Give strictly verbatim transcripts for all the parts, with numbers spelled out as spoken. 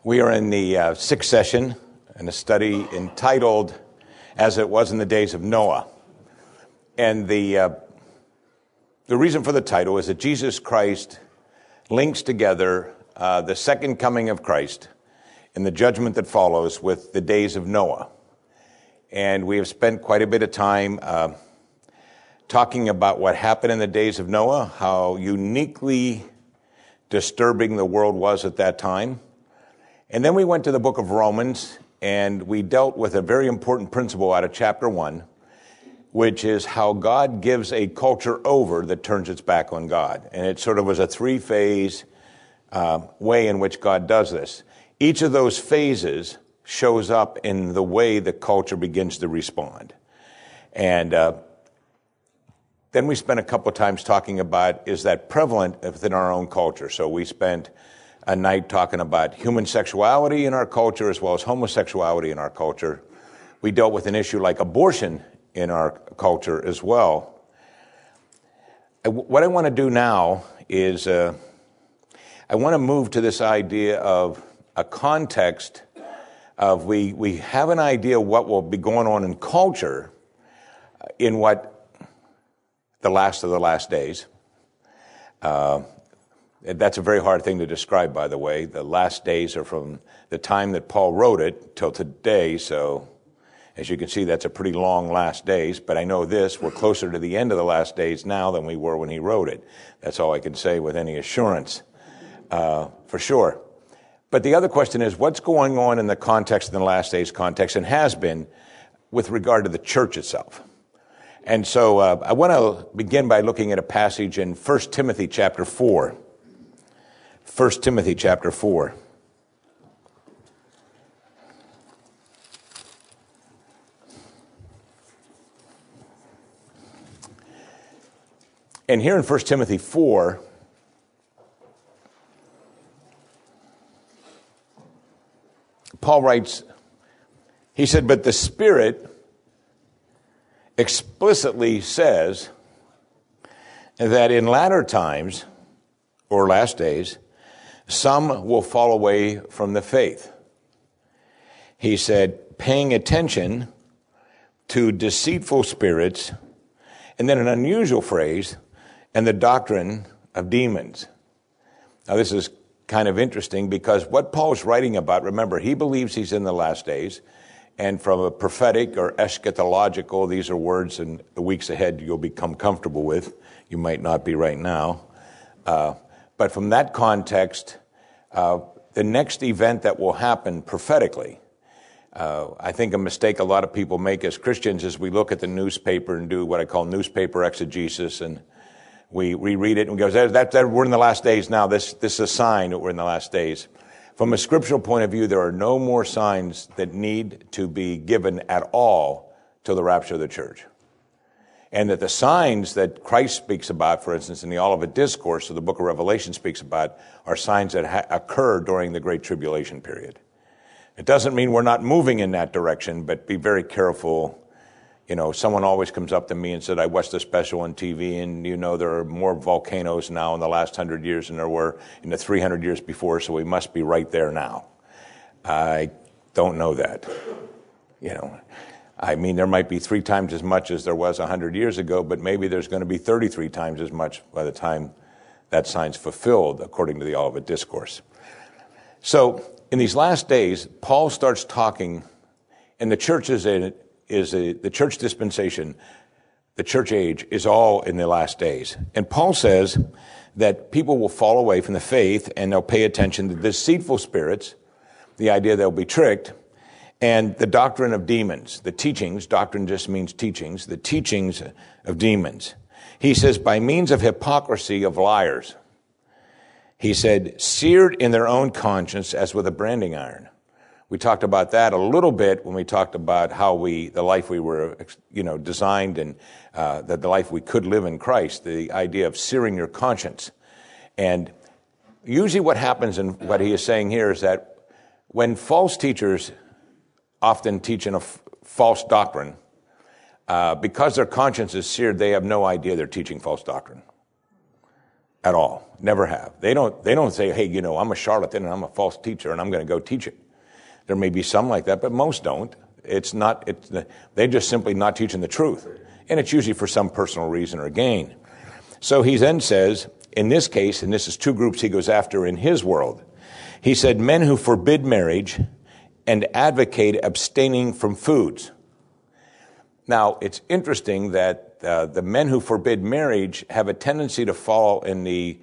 We are in the uh, sixth session in a study entitled, As It Was in the Days of Noah. And the, uh, the reason for the title is that Jesus Christ links together uh, the second coming of Christ and the judgment that follows with the days of Noah. And we have spent quite a bit of time uh, talking about what happened in the days of Noah, how uniquely disturbing the world was at that time. And then we went to the book of Romans, and we dealt with a very important principle out of chapter one, which is how God gives a culture over that turns its back on God. And it sort of was a three-phase uh, way in which God does this. Each of those phases shows up in the way the culture begins to respond. And uh, then we spent a couple of times talking about, is that prevalent within our own culture? So we spent a night talking about human sexuality in our culture as well as homosexuality in our culture. We dealt with an issue like abortion in our culture as well. What I want to do now is uh, I want to move to this idea of a context of we, we have an idea what will be going on in culture in what the last of the last days. Uh, That's a very hard thing to describe, by the way. The last days are from the time that Paul wrote it till today, so as you can see, that's a pretty long last days. But I know this, we're closer to the end of the last days now than we were when he wrote it. That's all I can say with any assurance, uh, for sure. But the other question is, what's going on in the context, in the last days context, and has been with regard to the church itself? And so uh, I want to begin by looking at a passage in First Timothy chapter four. First Timothy chapter four. And here in First Timothy four, Paul writes, he said, but the Spirit explicitly says that in latter times, or last days, some will fall away from the faith. He said, paying attention to deceitful spirits, and then an unusual phrase, and the doctrine of demons. Now this is kind of interesting because what Paul's writing about, remember, he believes he's in the last days, and from a prophetic or eschatological, these are words in the weeks ahead you'll become comfortable with. You might not be right now. Uh, but from that context, Uh, the next event that will happen prophetically, uh, I think a mistake a lot of people make as Christians is we look at the newspaper and do what I call newspaper exegesis, and we reread it and we go, that, that, that, we're in the last days now. This, this is a sign that we're in the last days. From a scriptural point of view, there are no more signs that need to be given at all till the rapture of the church. And that the signs that Christ speaks about, for instance, in the Olivet Discourse, or the book of Revelation speaks about, are signs that ha- occur during the Great Tribulation period. It doesn't mean we're not moving in that direction, but be very careful. You know, someone always comes up to me and said, I watched the special on T V, and you know there are more volcanoes now in the last hundred years than there were in the three hundred years before, so we must be right there now. I don't know that, you know. I mean, there might be three times as much as there was one hundred years ago, but maybe there's going to be thirty-three times as much by the time that sign's fulfilled, according to the Olivet Discourse. So, in these last days, Paul starts talking, and the church is a, is a, the church dispensation, the church age is all in the last days. And Paul says that people will fall away from the faith, and they'll pay attention to deceitful spirits, the idea they'll be tricked, and the doctrine of demons, the teachings, doctrine just means teachings, the teachings of demons. He says, by means of hypocrisy of liars. He said, seared in their own conscience as with a branding iron. We talked about that a little bit when we talked about how we, the life we were, you know, designed and uh, that the life we could live in Christ, the idea of searing your conscience. And usually what happens and what he is saying here is that when false teachers often teaching a f- false doctrine, uh, because their conscience is seared, they have no idea they're teaching false doctrine. at all. Never have. They don't, they don't say, hey, you know, I'm a charlatan and I'm a false teacher and I'm going to go teach it. There may be some like that, but most don't. It's not, it's, they're just simply not teaching the truth. And it's usually for some personal reason or gain. So he then says, in this case, and this is two groups he goes after in his world, he said, men who forbid marriage and advocate abstaining from foods. Now, it's interesting that uh, the men who forbid marriage have a tendency to fall in the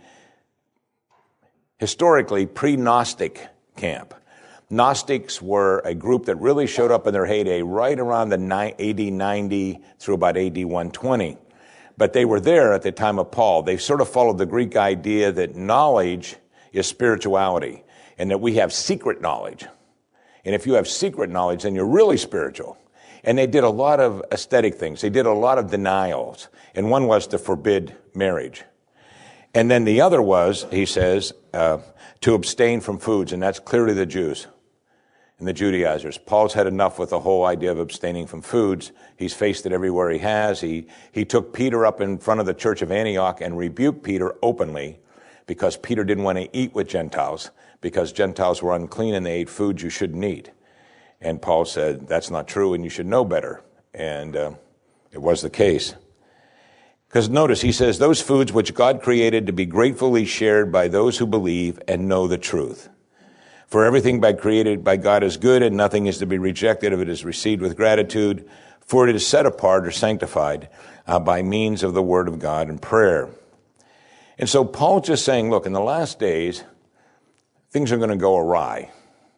historically pre-Gnostic camp. Gnostics were a group that really showed up in their heyday right around the A D ninety through about A D one twenty. But they were there at the time of Paul. They sort of followed the Greek idea that knowledge is spirituality and that we have secret knowledge. And if you have secret knowledge, then you're really spiritual. And they did a lot of aesthetic things. They did a lot of denials. And one was to forbid marriage. And then the other was, he says, uh, to abstain from foods. And that's clearly the Jews and the Judaizers. Paul's had enough with the whole idea of abstaining from foods. He's faced it everywhere he has. He, he took Peter up in front of the church of Antioch and rebuked Peter openly because Peter didn't want to eat with Gentiles because Gentiles were unclean and they ate foods you shouldn't eat. And Paul said, that's not true and you should know better. And uh, it was the case. Because notice, he says, those foods which God created to be gratefully shared by those who believe and know the truth. For everything by created by God is good, and nothing is to be rejected if it is received with gratitude, for it is set apart or sanctified uh, by means of the word of God and prayer. And so Paul's just saying, look, in the last days, things are going to go awry.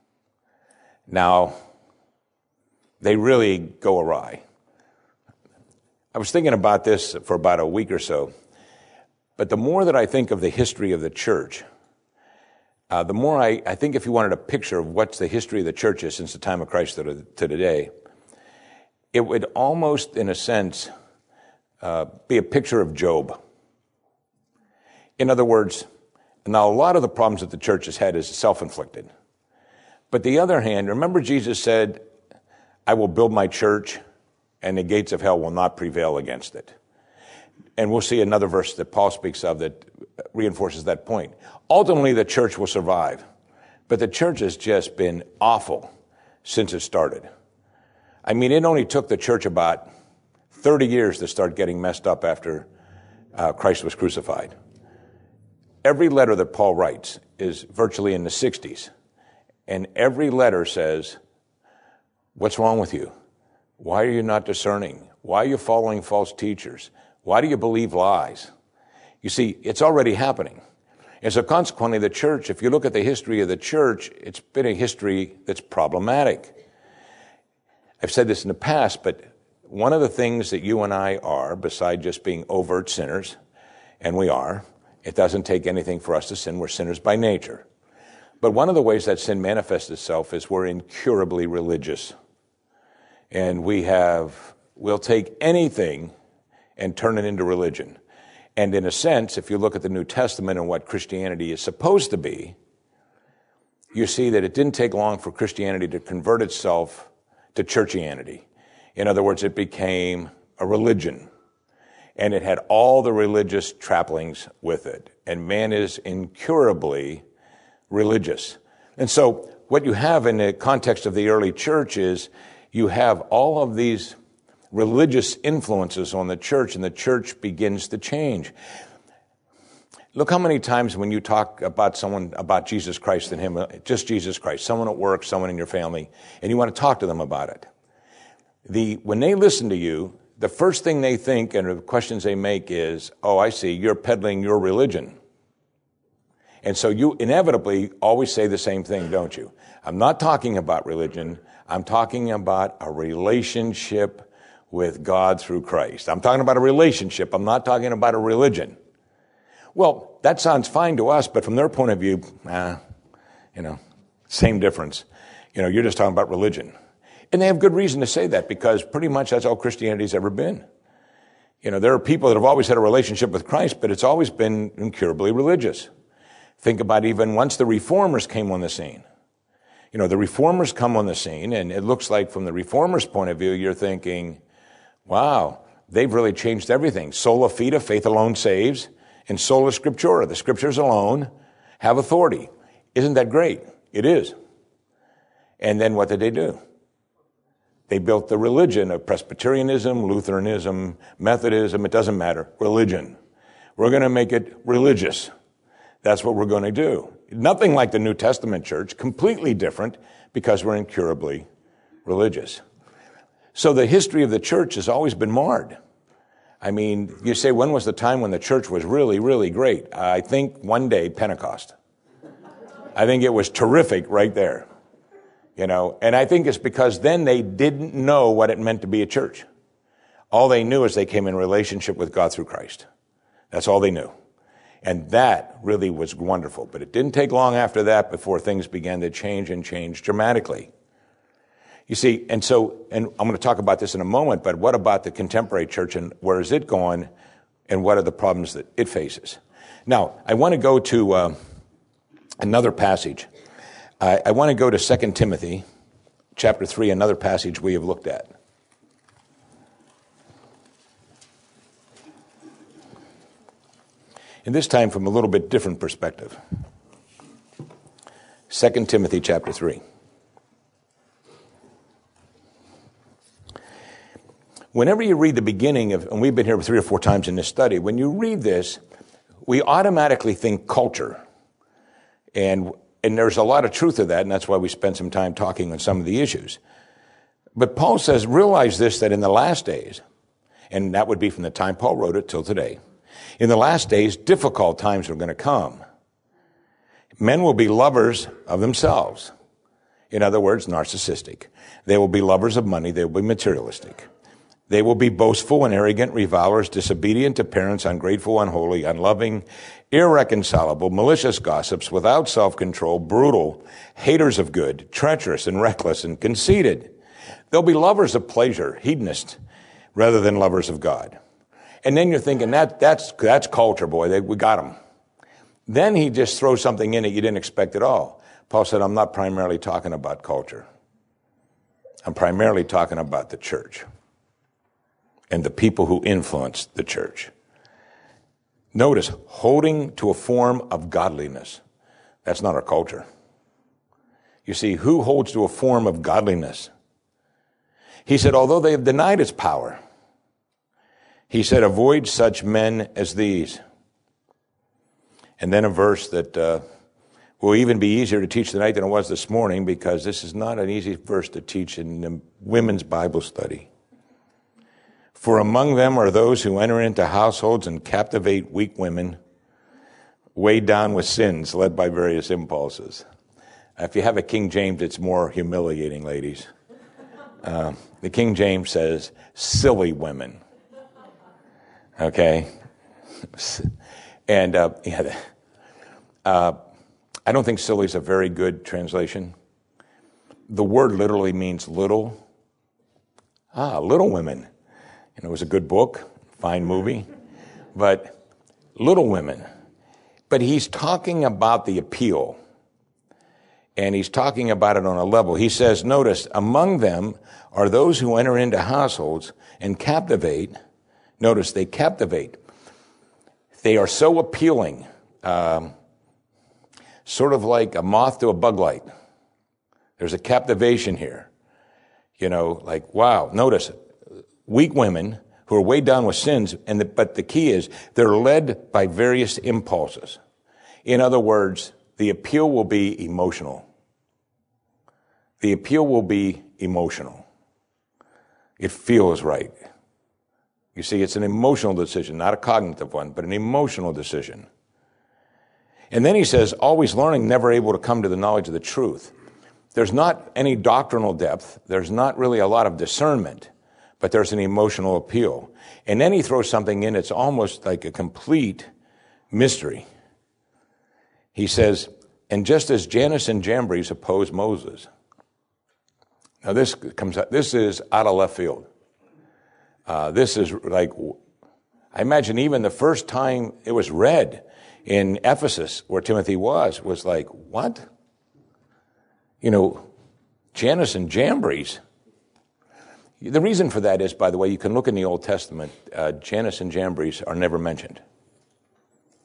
Now, they really go awry. I was thinking about this for about a week or so, but the more that I think of the history of the church, uh, the more I, I think if you wanted a picture of what's the history of the church is since the time of Christ to, to today, it would almost, in a sense, uh, be a picture of Job. In other words, now a lot of the problems that the church has had is self-inflicted. But the other hand, remember Jesus said, I will build my church and the gates of hell will not prevail against it. And we'll see another verse that Paul speaks of that reinforces that point. Ultimately, the church will survive. But the church has just been awful since it started. I mean, it only took the church about thirty years to start getting messed up after uh, Christ was crucified. Every letter that Paul writes is virtually in the sixties. And every letter says, what's wrong with you? Why are you not discerning? Why are you following false teachers? Why do you believe lies? You see, it's already happening. And so consequently, the church, if you look at the history of the church, it's been a history that's problematic. I've said this in the past, but one of the things that you and I are, beside just being overt sinners, and we are, it doesn't take anything for us to sin. We're sinners by nature. But one of the ways that sin manifests itself is we're incurably religious. And we have, we'll take anything and turn it into religion. And in a sense, if you look at the New Testament and what Christianity is supposed to be, you see that it didn't take long for Christianity to convert itself to churchianity. In other words, it became a religion. And it had all the religious trappings with it. And man is incurably religious. And so what you have in the context of the early church is you have all of these religious influences on the church, and the church begins to change. Look how many times when you talk about someone, about Jesus Christ and Him, just Jesus Christ, someone at work, someone in your family, and you want to talk to them about it. The, when they listen to you, the first thing they think and the questions they make is, oh, I see, you're peddling your religion. And so you inevitably always say the same thing, don't you? I'm not talking about religion. I'm talking about a relationship with God through Christ. I'm talking about a relationship. I'm not talking about a religion. Well, that sounds fine to us, but from their point of view, uh, you know, same difference. You know, you're just talking about religion. And they have good reason to say that because pretty much that's all Christianity's ever been. You know, there are people that have always had a relationship with Christ, but it's always been incurably religious. Think about even once the Reformers came on the scene. You know, the Reformers come on the scene, and it looks like from the Reformers' point of view, you're thinking, wow, they've really changed everything. Sola fide, faith alone saves. And sola scriptura, the scriptures alone have authority. Isn't that great? It is. And then what did they do? They built the religion of Presbyterianism, Lutheranism, Methodism, it doesn't matter, religion. We're going to make it religious. That's what we're going to do. Nothing like the New Testament church, completely different because we're incurably religious. So the history of the church has always been marred. I mean, you say, when was the time when the church was really, really great? I think one day, Pentecost. I think it was terrific right there. You know, and I think it's because then they didn't know what it meant to be a church. All they knew is they came in relationship with God through Christ. That's all they knew. And that really was wonderful. But it didn't take long after that before things began to change and change dramatically. You see, and so, and I'm going to talk about this in a moment, but what about the contemporary church and where is it going and what are the problems that it faces? Now, I want to go to uh, another passage. I, I want to go to Second Timothy chapter three, another passage we have looked at. And this time from a little bit different perspective. Second Timothy chapter three. Whenever you read the beginning of, and we've been here three or four times in this study, when you read this, we automatically think culture. And And there's a lot of truth to that, and that's why we spent some time talking on some of the issues. But Paul says, realize this, that in the last days, and that would be from the time Paul wrote it till today, in the last days, difficult times are going to come. Men will be lovers of themselves. In other words, narcissistic. They will be lovers of money. They will be materialistic. They will be boastful and arrogant, revilers, disobedient to parents, ungrateful, unholy, unloving, irreconcilable, malicious gossips, without self-control, brutal, haters of good, treacherous and reckless and conceited. They'll be lovers of pleasure, hedonists, rather than lovers of God. And then you're thinking, that that's that's culture, boy. They, we got them. Then he just throws something in that you didn't expect at all. Paul said, I'm not primarily talking about culture. I'm primarily talking about the church and the people who influence the church. Notice, holding to a form of godliness. That's not our culture. You see, who holds to a form of godliness? He said, although they have denied its power, he said, avoid such men as these. And then a verse that uh, will even be easier to teach tonight than it was this morning, because this is not an easy verse to teach in the women's Bible study. For among them are those who enter into households and captivate weak women, weighed down with sins, led by various impulses. If you have a King James, it's more humiliating, ladies. Uh, the King James says, silly women. Okay? And uh, yeah, uh, I don't think silly is a very good translation. The word literally means little. Ah, Little Women. And it was a good book, fine movie, but Little Women. But he's talking about the appeal, and he's talking about it on a level. He says, notice, among them are those who enter into households and captivate. Notice, they captivate. They are so appealing, um, sort of like a moth to a bug light. There's a captivation here. You know, like, wow, notice, weak women who are weighed down with sins, and the, but the key is they're led by various impulses. In other words, the appeal will be emotional. The appeal will be emotional. It feels right. You see, it's an emotional decision, not a cognitive one, but an emotional decision. And then he says, always learning, never able to come to the knowledge of the truth. There's not any doctrinal depth. There's not really a lot of discernment, but there's an emotional appeal. And then he throws something in, it's almost like a complete mystery. He says, and just as Jannes and Jambres opposed Moses. Now this comes out, this is out of left field. Uh, this is like, I imagine even the first time it was read in Ephesus, where Timothy was, was like, what? You know, Jannes and Jambres. The reason for that is, by the way, you can look in the Old Testament, uh, Jannes and Jambres are never mentioned.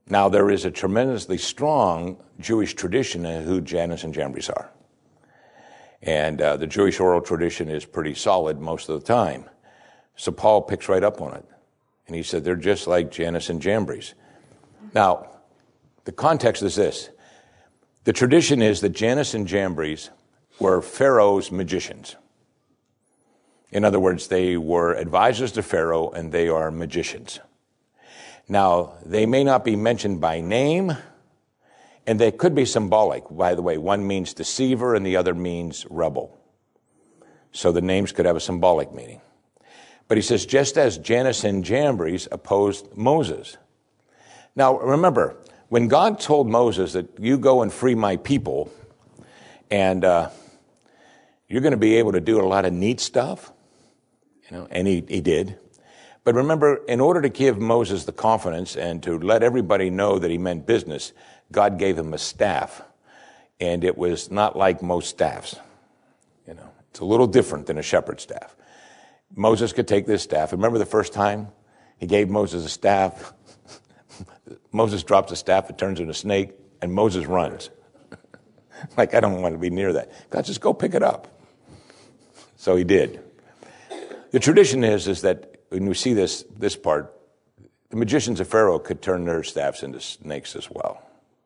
Now, there is a tremendously strong Jewish tradition of who Jannes and Jambres are. And uh, the Jewish oral tradition is pretty solid most of the time. So Paul picks right up on it. And he said, they're just like Jannes and Jambres. Now, the context is this. The tradition is that Jannes and Jambres were Pharaoh's magicians. In other words, they were advisors to Pharaoh, and they are magicians. Now, they may not be mentioned by name, and they could be symbolic. By the way, one means deceiver, and the other means rebel. So the names could have a symbolic meaning. But he says, just as Jannes and Jambres opposed Moses. Now, remember, when God told Moses that you go and free my people, and uh, you're going to be able to do a lot of neat stuff, you know, and he, he did. But remember, in order to give Moses the confidence and to let everybody know that he meant business, God gave him a staff. And it was not like most staffs. You know, it's a little different than a shepherd's staff. Moses could take this staff. Remember the first time he gave Moses a staff? Moses drops a staff, it turns into a snake, and Moses runs. Like, I don't want to be near that. God says, go pick it up. So he did. The tradition is, is that when we see this, this part, the magicians of Pharaoh could turn their staffs into snakes as well.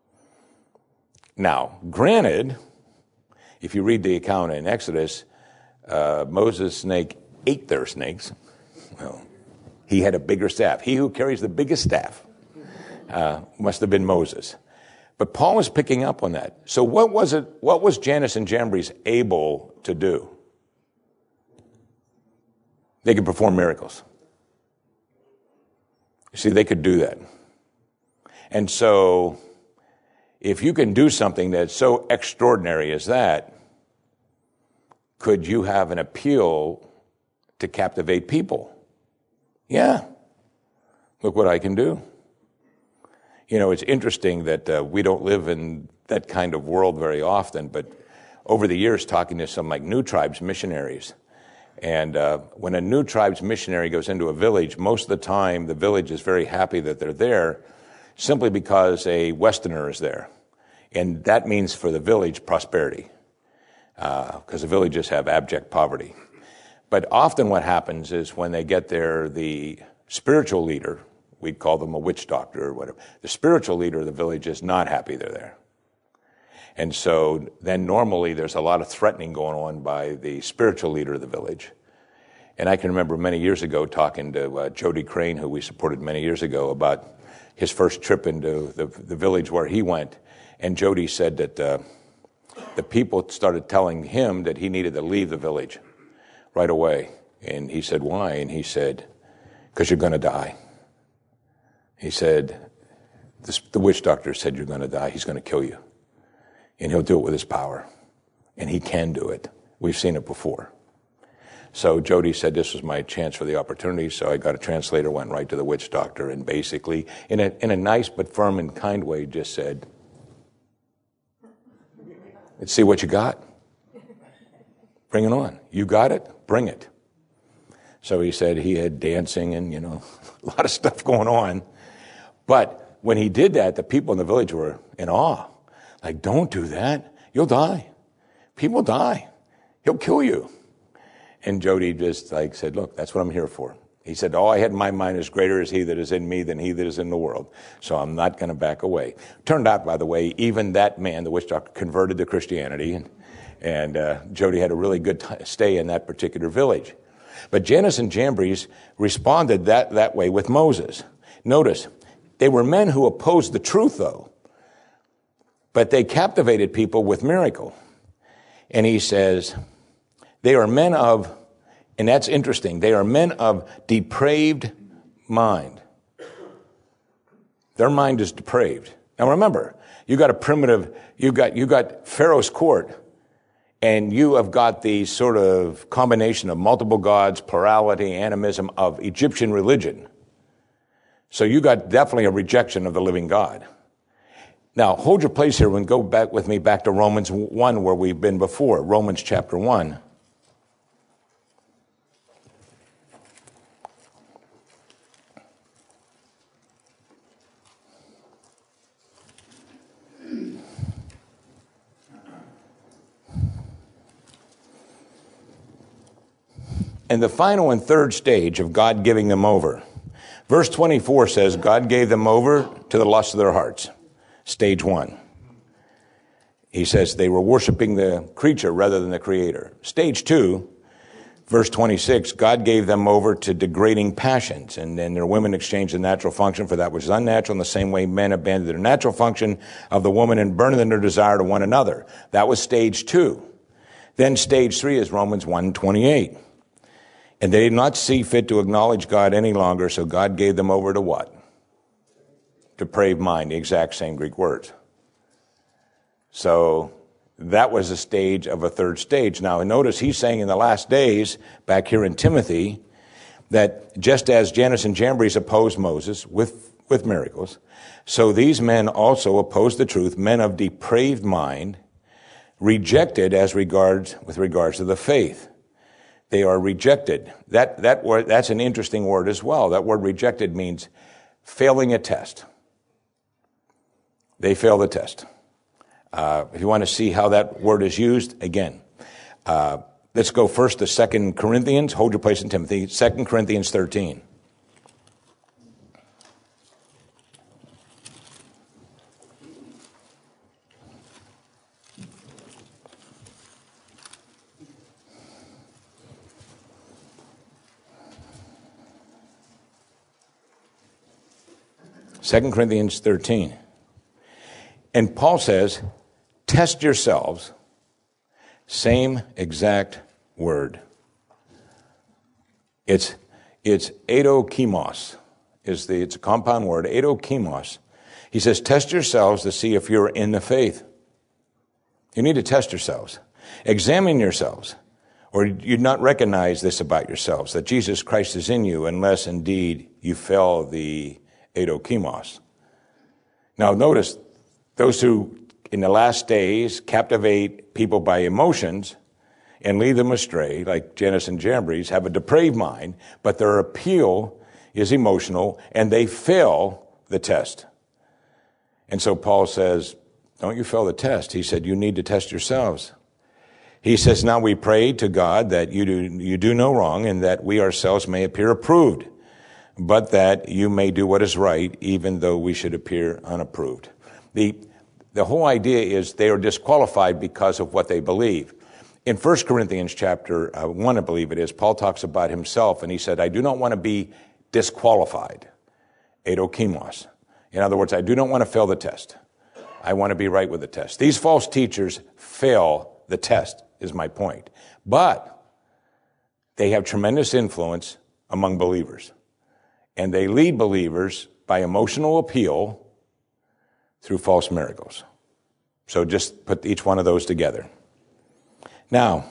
Now, granted, if you read the account in Exodus, uh, Moses' snake ate their snakes. Well, he had a bigger staff. He who carries the biggest staff uh, must have been Moses. But Paul was picking up on that. So what was it? What was Jannes and Jambres able to do? They could perform miracles. You see, they could do that. And so, if you can do something that's so extraordinary as that, could you have an appeal to captivate people? Yeah. Look what I can do. You know, it's interesting that uh, we don't live in that kind of world very often, but over the years, talking to some like New Tribes missionaries, and uh, when a New Tribes missionary goes into a village, most of the time the village is very happy that they're there simply because a Westerner is there. And that means for the village prosperity, because uh, the villages have abject poverty. But often what happens is when they get there, the spiritual leader, we'd call them a witch doctor or whatever, the spiritual leader of the village is not happy they're there. And so then normally there's a lot of threatening going on by the spiritual leader of the village. And I can remember many years ago talking to uh, Jody Crane, who we supported many years ago, about his first trip into the, the village where he went. And Jody said that uh, the people started telling him that he needed to leave the village right away. And he said, why? And he said, because you're going to die. He said, this, the witch doctor said you're going to die. He's going to kill you. And he'll do it with his power. And he can do it. We've seen it before. So Jody said this was my chance for the opportunity, so I got a translator, went right to the witch doctor, and basically, in a, in a nice but firm and kind way, just said, let's see what you got. Bring it on. You got it? Bring it. So he said he had dancing and, you know, a lot of stuff going on. But when he did that, the people in the village were in awe. Like, don't do that. You'll die. People die. He'll kill you. And Jody just like said, look, that's what I'm here for. He said, all I had in my mind is greater is he that is in me than he that is in the world. So I'm not going to back away. Turned out, by the way, even that man, the witch doctor, converted to Christianity. And, and uh, Jody had a really good t- stay in that particular village. But Jannes and Jambres responded that, that way with Moses. Notice, they were men who opposed the truth, though. But they captivated people with miracle. And he says, they are men of, and that's interesting, they are men of depraved mind. Their mind is depraved. Now remember, you got a primitive, you got, you got Pharaoh's court, and you have got the sort of combination of multiple gods, plurality, animism of Egyptian religion. So you got definitely a rejection of the living God. Now, hold your place here and go back with me back to Romans one, where we've been before, Romans chapter one. and the final and third stage of God giving them over. Verse twenty-four says, God gave them over to the lust of their hearts. Stage one. He says they were worshiping the creature rather than the creator. Stage two, verse twenty-six, God gave them over to degrading passions, and then their women exchanged the natural function for that which is unnatural, in the same way men abandoned their natural function of the woman and burned in their desire to one another. That was stage two. Then stage three is Romans one twenty-eight. And they did not see fit to acknowledge God any longer, so God gave them over to what? Depraved mind, the exact same Greek words. So that was a stage of a third stage. Now, notice he's saying in the last days, back here in Timothy, that just as Jannes and Jambres opposed Moses with, with miracles, so these men also opposed the truth, men of depraved mind, rejected as regards, with regards to the faith. They are rejected. That, that word, that's an interesting word as well. That word rejected means failing a test. They fail the test. Uh, if you want to see how that word is used, again, uh, let's go first to Second Corinthians. Hold your place in Timothy. Second Corinthians thirteen. Second Corinthians thirteen. And Paul says, test yourselves, same exact word. It's it's edokimos, is the it's a compound word, edokimos. He says, test yourselves to see if you're in the faith. You need to test yourselves. Examine yourselves, or you'd not recognize this about yourselves, that Jesus Christ is in you, unless indeed you fail the edokimos. Now notice, those who in the last days captivate people by emotions and lead them astray, like Jannes and Jambres, have a depraved mind, but their appeal is emotional, and they fail the test. And so Paul says, don't you fail the test. He said, you need to test yourselves. He says, now we pray to God that you do, you do no wrong, and that we ourselves may appear approved, but that you may do what is right, even though we should appear unapproved. The, the whole idea is they are disqualified because of what they believe. In First Corinthians chapter uh, one, I believe it is, Paul talks about himself, and he said, I do not want to be disqualified. Edokimos. In other words, I do not want to fail the test. I want to be right with the test. These false teachers fail the test, is my point. But they have tremendous influence among believers. And they lead believers by emotional appeal through false miracles. So just put each one of those together. Now,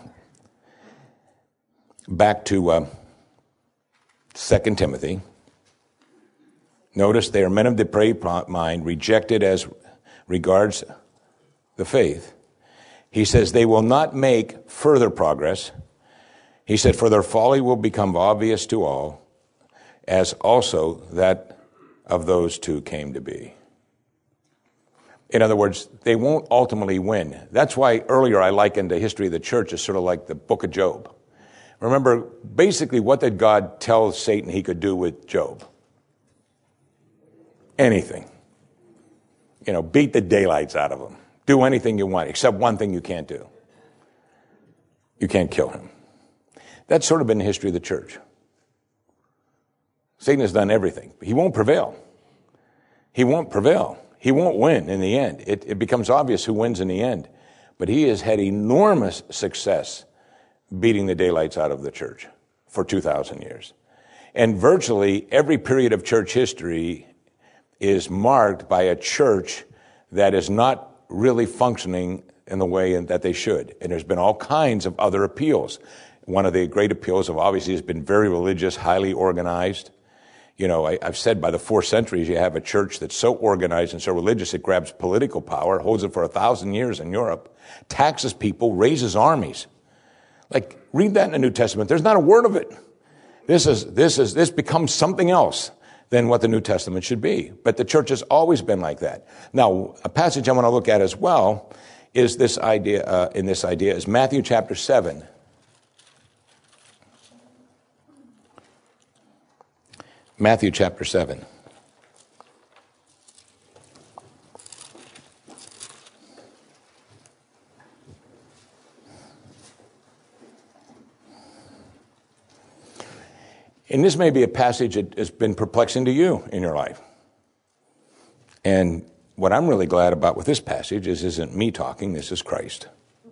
back to uh, Second Timothy. Notice they are men of depraved mind, rejected as regards the faith. He says they will not make further progress. He said, for their folly will become obvious to all, as also that of those two came to be. In other words, they won't ultimately win. That's why earlier I likened the history of the church as sort of like the book of Job. Remember, basically, what did God tell Satan he could do with Job? Anything. You know, beat the daylights out of him. Do anything you want, except one thing you can't do. You can't kill him. That's sort of been the history of the church. Satan has done everything. He won't prevail. He won't prevail. He won't win in the end. It, it becomes obvious who wins in the end. But he has had enormous success beating the daylights out of the church for two thousand years. And virtually every period of church history is marked by a church that is not really functioning in the way that they should. And there's been all kinds of other appeals. One of the great appeals have obviously has been very religious, highly organized. You know, I, I've said by the four centuries, you have a church that's so organized and so religious, it grabs political power, holds it for a thousand years in Europe, taxes people, raises armies. Like, read that in the New Testament. There's not a word of it. This is, this is, this becomes something else than what the New Testament should be. But the church has always been like that. Now, a passage I want to look at as well is this idea, uh, in this idea is Matthew chapter seven. Matthew chapter seven. And this may be a passage that has been perplexing to you in your life. And what I'm really glad about with this passage is this isn't me talking, this is Christ.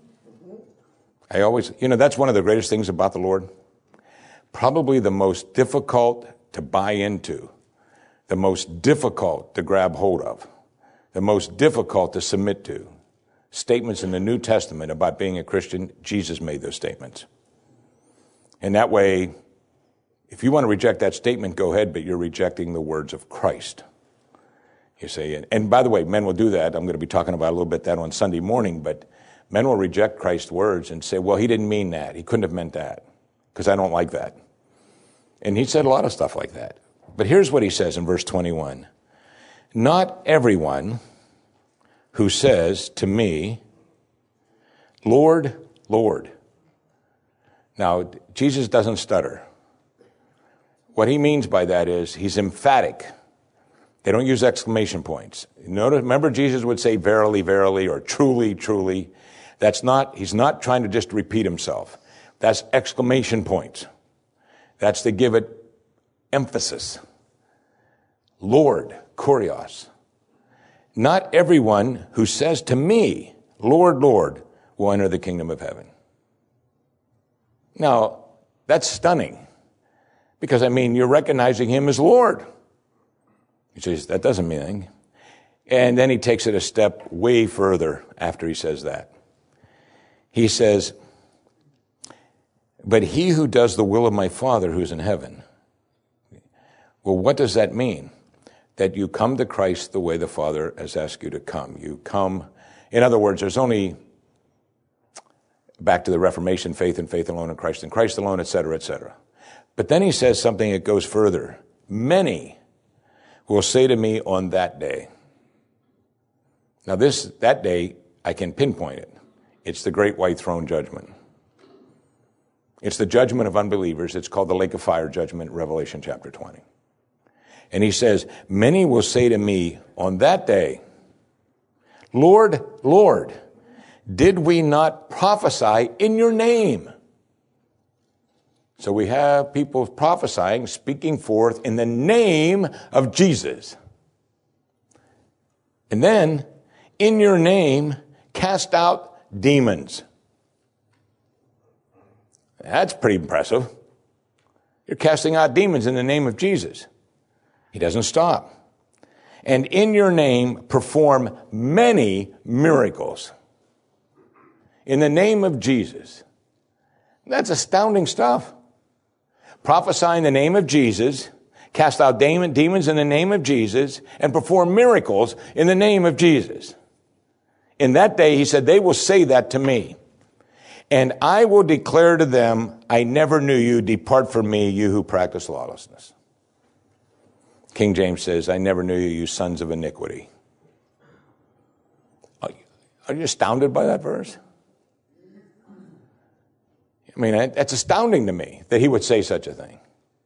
I always, you know, that's one of the greatest things about the Lord. Probably the most difficult to buy into, the most difficult to grab hold of, the most difficult to submit to. Statements in the New Testament about being a Christian, Jesus made those statements. And that way, if you want to reject that statement, go ahead, but you're rejecting the words of Christ. You say, and, and by the way, men will do that. I'm going to be talking about a little bit that on Sunday morning, but men will reject Christ's words and say, well, he didn't mean that. He couldn't have meant that because I don't like that. And he said a lot of stuff like that. But here's what he says in verse twenty-one. Not everyone who says to me, Lord, Lord. Now, Jesus doesn't stutter. What he means by that is he's emphatic. They don't use exclamation points. Notice, remember Jesus would say verily, verily, or truly, truly. That's not, he's not trying to just repeat himself. That's exclamation points. That's to give it emphasis. Lord, kurios. Not everyone who says to me, Lord, Lord, will enter the kingdom of heaven. Now, that's stunning. Because, I mean, you're recognizing him as Lord. He says, that doesn't mean anything. And then he takes it a step way further after he says that. He says, but he who does the will of my Father who's in heaven. Well, what does that mean? That you come to Christ the way the Father has asked you to come. You come, in other words, there's only, back to the Reformation, faith and faith alone in Christ and Christ alone, et cetera, et cetera. But then he says something that goes further. Many will say to me on that day. Now this, that day, I can pinpoint it. It's the great white throne judgment. It's the judgment of unbelievers. It's called the lake of fire judgment, Revelation chapter twenty. And he says, many will say to me on that day, Lord, Lord, did we not prophesy in your name? So we have people prophesying, speaking forth in the name of Jesus. And then, in your name, cast out demons. That's pretty impressive. You're casting out demons in the name of Jesus. He doesn't stop. And in your name, perform many miracles. In the name of Jesus. That's astounding stuff. Prophesy in the name of Jesus, cast out demon, demons in the name of Jesus, and perform miracles in the name of Jesus. In that day, he said, they will say that to me. And I will declare to them, I never knew you. Depart from me, you who practice lawlessness. King James says, I never knew you, you sons of iniquity. Are you astounded by that verse? I mean, that's astounding to me that he would say such a thing.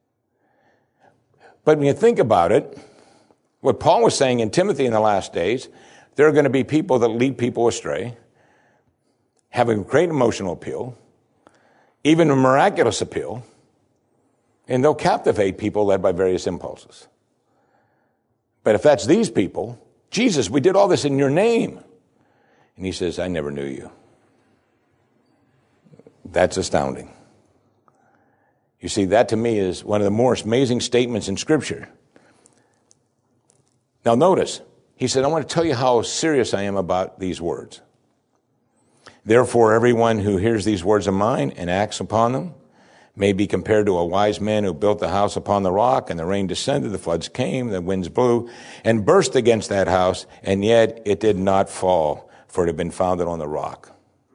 But when you think about it, what Paul was saying in Timothy in the last days, there are going to be people that lead people astray, have a great emotional appeal, even a miraculous appeal, and they'll captivate people led by various impulses. But if that's these people, Jesus, we did all this in your name. And he says, I never knew you. That's astounding. You see, that to me is one of the more amazing statements in Scripture. Now notice, he said, I want to tell you how serious I am about these words. Therefore, everyone who hears these words of mine and acts upon them may be compared to a wise man who built the house upon the rock, and the rain descended, the floods came, the winds blew, and burst against that house, and yet it did not fall, for it had been founded on the rock.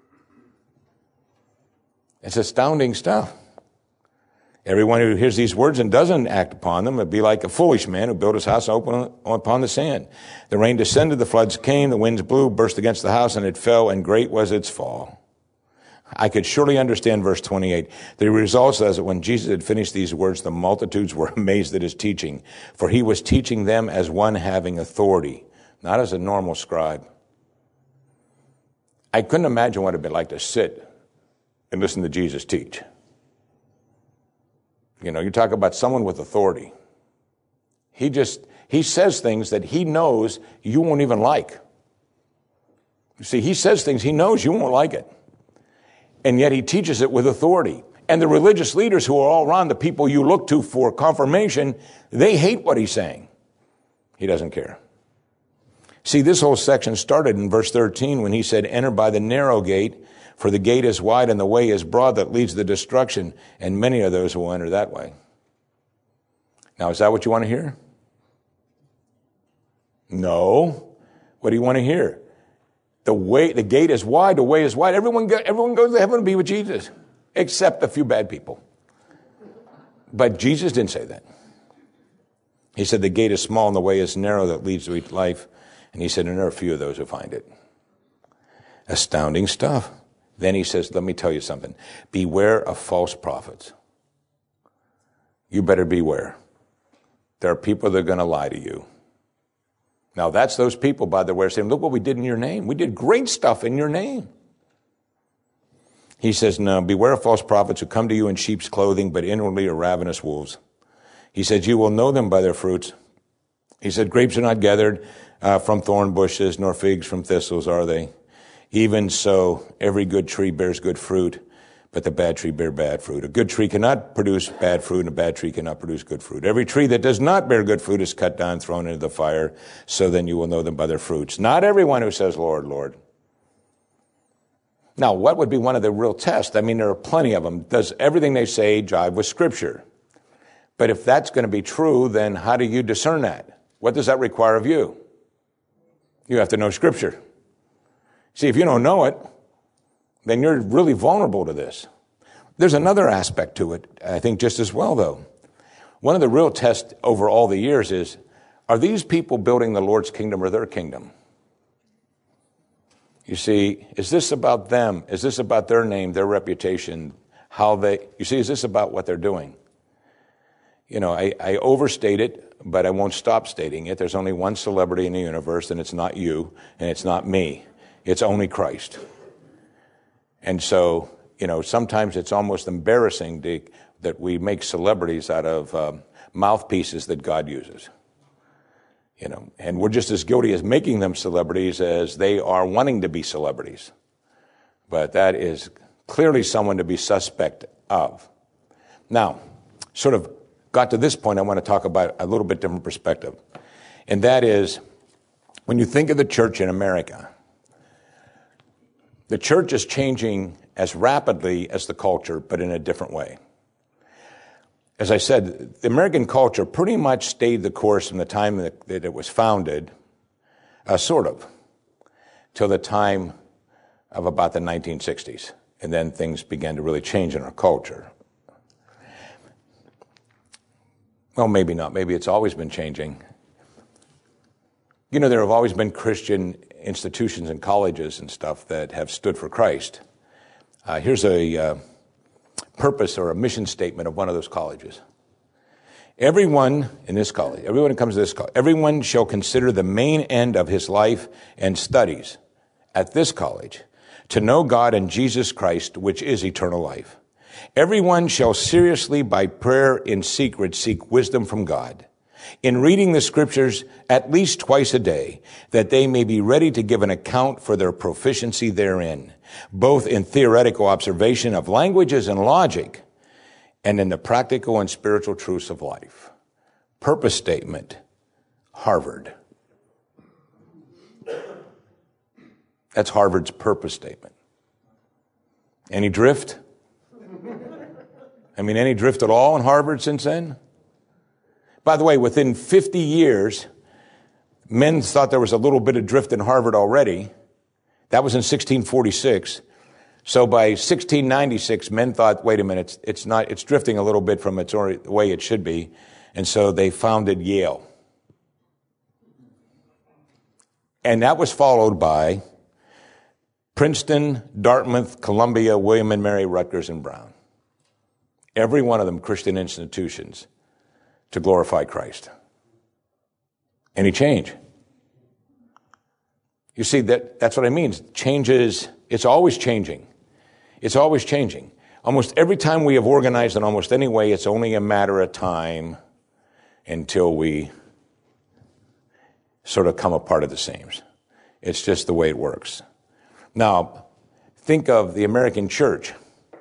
It's astounding stuff. Everyone who hears these words and doesn't act upon them would be like a foolish man who built his house open upon the sand. The rain descended, the floods came, the winds blew, burst against the house, and it fell, and great was its fall. I could surely understand verse twenty-eight. The result says that when Jesus had finished these words, the multitudes were amazed at his teaching, for he was teaching them as one having authority, not as a normal scribe. I couldn't imagine what it'd be like to sit and listen to Jesus teach. You know, you talk about someone with authority. He just, he says things that he knows you won't even like. You see, he says things he knows you won't like it. And yet he teaches it with authority. And the religious leaders who are all around, the people you look to for confirmation, they hate what he's saying. He doesn't care. See, this whole section started in verse thirteen when he said, enter by the narrow gate, for the gate is wide and the way is broad that leads to destruction, and many are those who will enter that way. Now, is that what you want to hear? No. What do you want to hear? The way, the gate is wide, the way is wide. Everyone, go, everyone goes to heaven to be with Jesus, except a few bad people. But Jesus didn't say that. He said the gate is small and the way is narrow that leads to life. And he said, and there are a few of those who find it. Astounding stuff. Then he says, let me tell you something. Beware of false prophets. You better beware. There are people that are going to lie to you. Now, that's those people, by the way, saying, look what we did in your name. We did great stuff in your name. He says, no, beware of false prophets who come to you in sheep's clothing, but inwardly are ravenous wolves. He said, you will know them by their fruits. He said, grapes are not gathered uh, from thorn bushes, nor figs from thistles, are they? Even so, every good tree bears good fruit, but the bad tree bear bad fruit. A good tree cannot produce bad fruit, and a bad tree cannot produce good fruit. Every tree that does not bear good fruit is cut down, thrown into the fire, so then you will know them by their fruits. Not everyone who says, Lord, Lord. Now, what would be one of the real tests? I mean, there are plenty of them. Does everything they say jive with Scripture? But if that's going to be true, then how do you discern that? What does that require of you? You have to know Scripture. See, if you don't know it, then you're really vulnerable to this. There's another aspect to it, I think, just as well, though. One of the real tests over all the years is, are these people building the Lord's kingdom or their kingdom? You see, is this about them? Is this about their name, their reputation, how they, you see, is this about what they're doing? You know, I, I overstate it, but I won't stop stating it. There's only one celebrity in the universe, and it's not you, and it's not me. It's only Christ. And so, you know, sometimes it's almost embarrassing to, that we make celebrities out of um, mouthpieces that God uses. You know, and we're just as guilty as making them celebrities as they are wanting to be celebrities. But that is clearly someone to be suspect of. Now, sort of got to this point, I want to talk about a little bit different perspective. And that is, when you think of the church in America, the church is changing as rapidly as the culture, but in a different way. As I said, the American culture pretty much stayed the course from the time that, that it was founded, uh, sort of, till the time of about the nineteen sixties. And then things began to really change in our culture. Well, maybe not. Maybe it's always been changing. You know, there have always been Christian institutions and colleges and stuff that have stood for Christ. Uh, here's a uh, purpose or a mission statement of one of those colleges. Everyone in this college, everyone who comes to this college, everyone shall consider the main end of his life and studies at this college to know God and Jesus Christ, which is eternal life. Everyone shall seriously by prayer in secret seek wisdom from God, in reading the scriptures at least twice a day, that they may be ready to give an account for their proficiency therein, both in theoretical observation of languages and logic, and in the practical and spiritual truths of life. Purpose statement, Harvard. That's Harvard's purpose statement. Any drift? I mean, any drift at all in Harvard since then? By the way, within fifty years, men thought there was a little bit of drift in Harvard already. That was in sixteen forty-six. So by sixteen ninety-six, men thought, wait a minute, it's, it's not, it's drifting a little bit from its or, the way it should be. And so they founded Yale. And that was followed by Princeton, Dartmouth, Columbia, William and Mary, Rutgers, and Brown. Every one of them Christian institutions to glorify Christ. Any change? You see, that, that's what I mean. Change is, it's always changing. It's always changing. Almost every time we have organized in almost any way, it's only a matter of time until we sort of come apart at the seams. It's just the way it works. Now, think of the American church.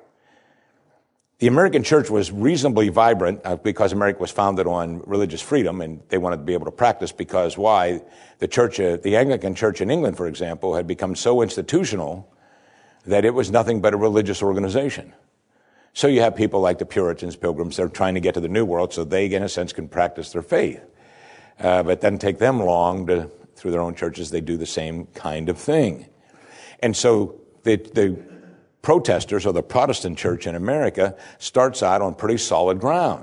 The American church was reasonably vibrant uh, because America was founded on religious freedom, and they wanted to be able to practice because why? The church, uh, the Anglican church in England, for example, had become so institutional that it was nothing but a religious organization. So you have people like the Puritans, Pilgrims, they're trying to get to the New World so they, in a sense, can practice their faith. Uh, but it doesn't take them long to, through their own churches, they do the same kind of thing. And so the, the protesters, or the Protestant church in America, starts out on pretty solid ground.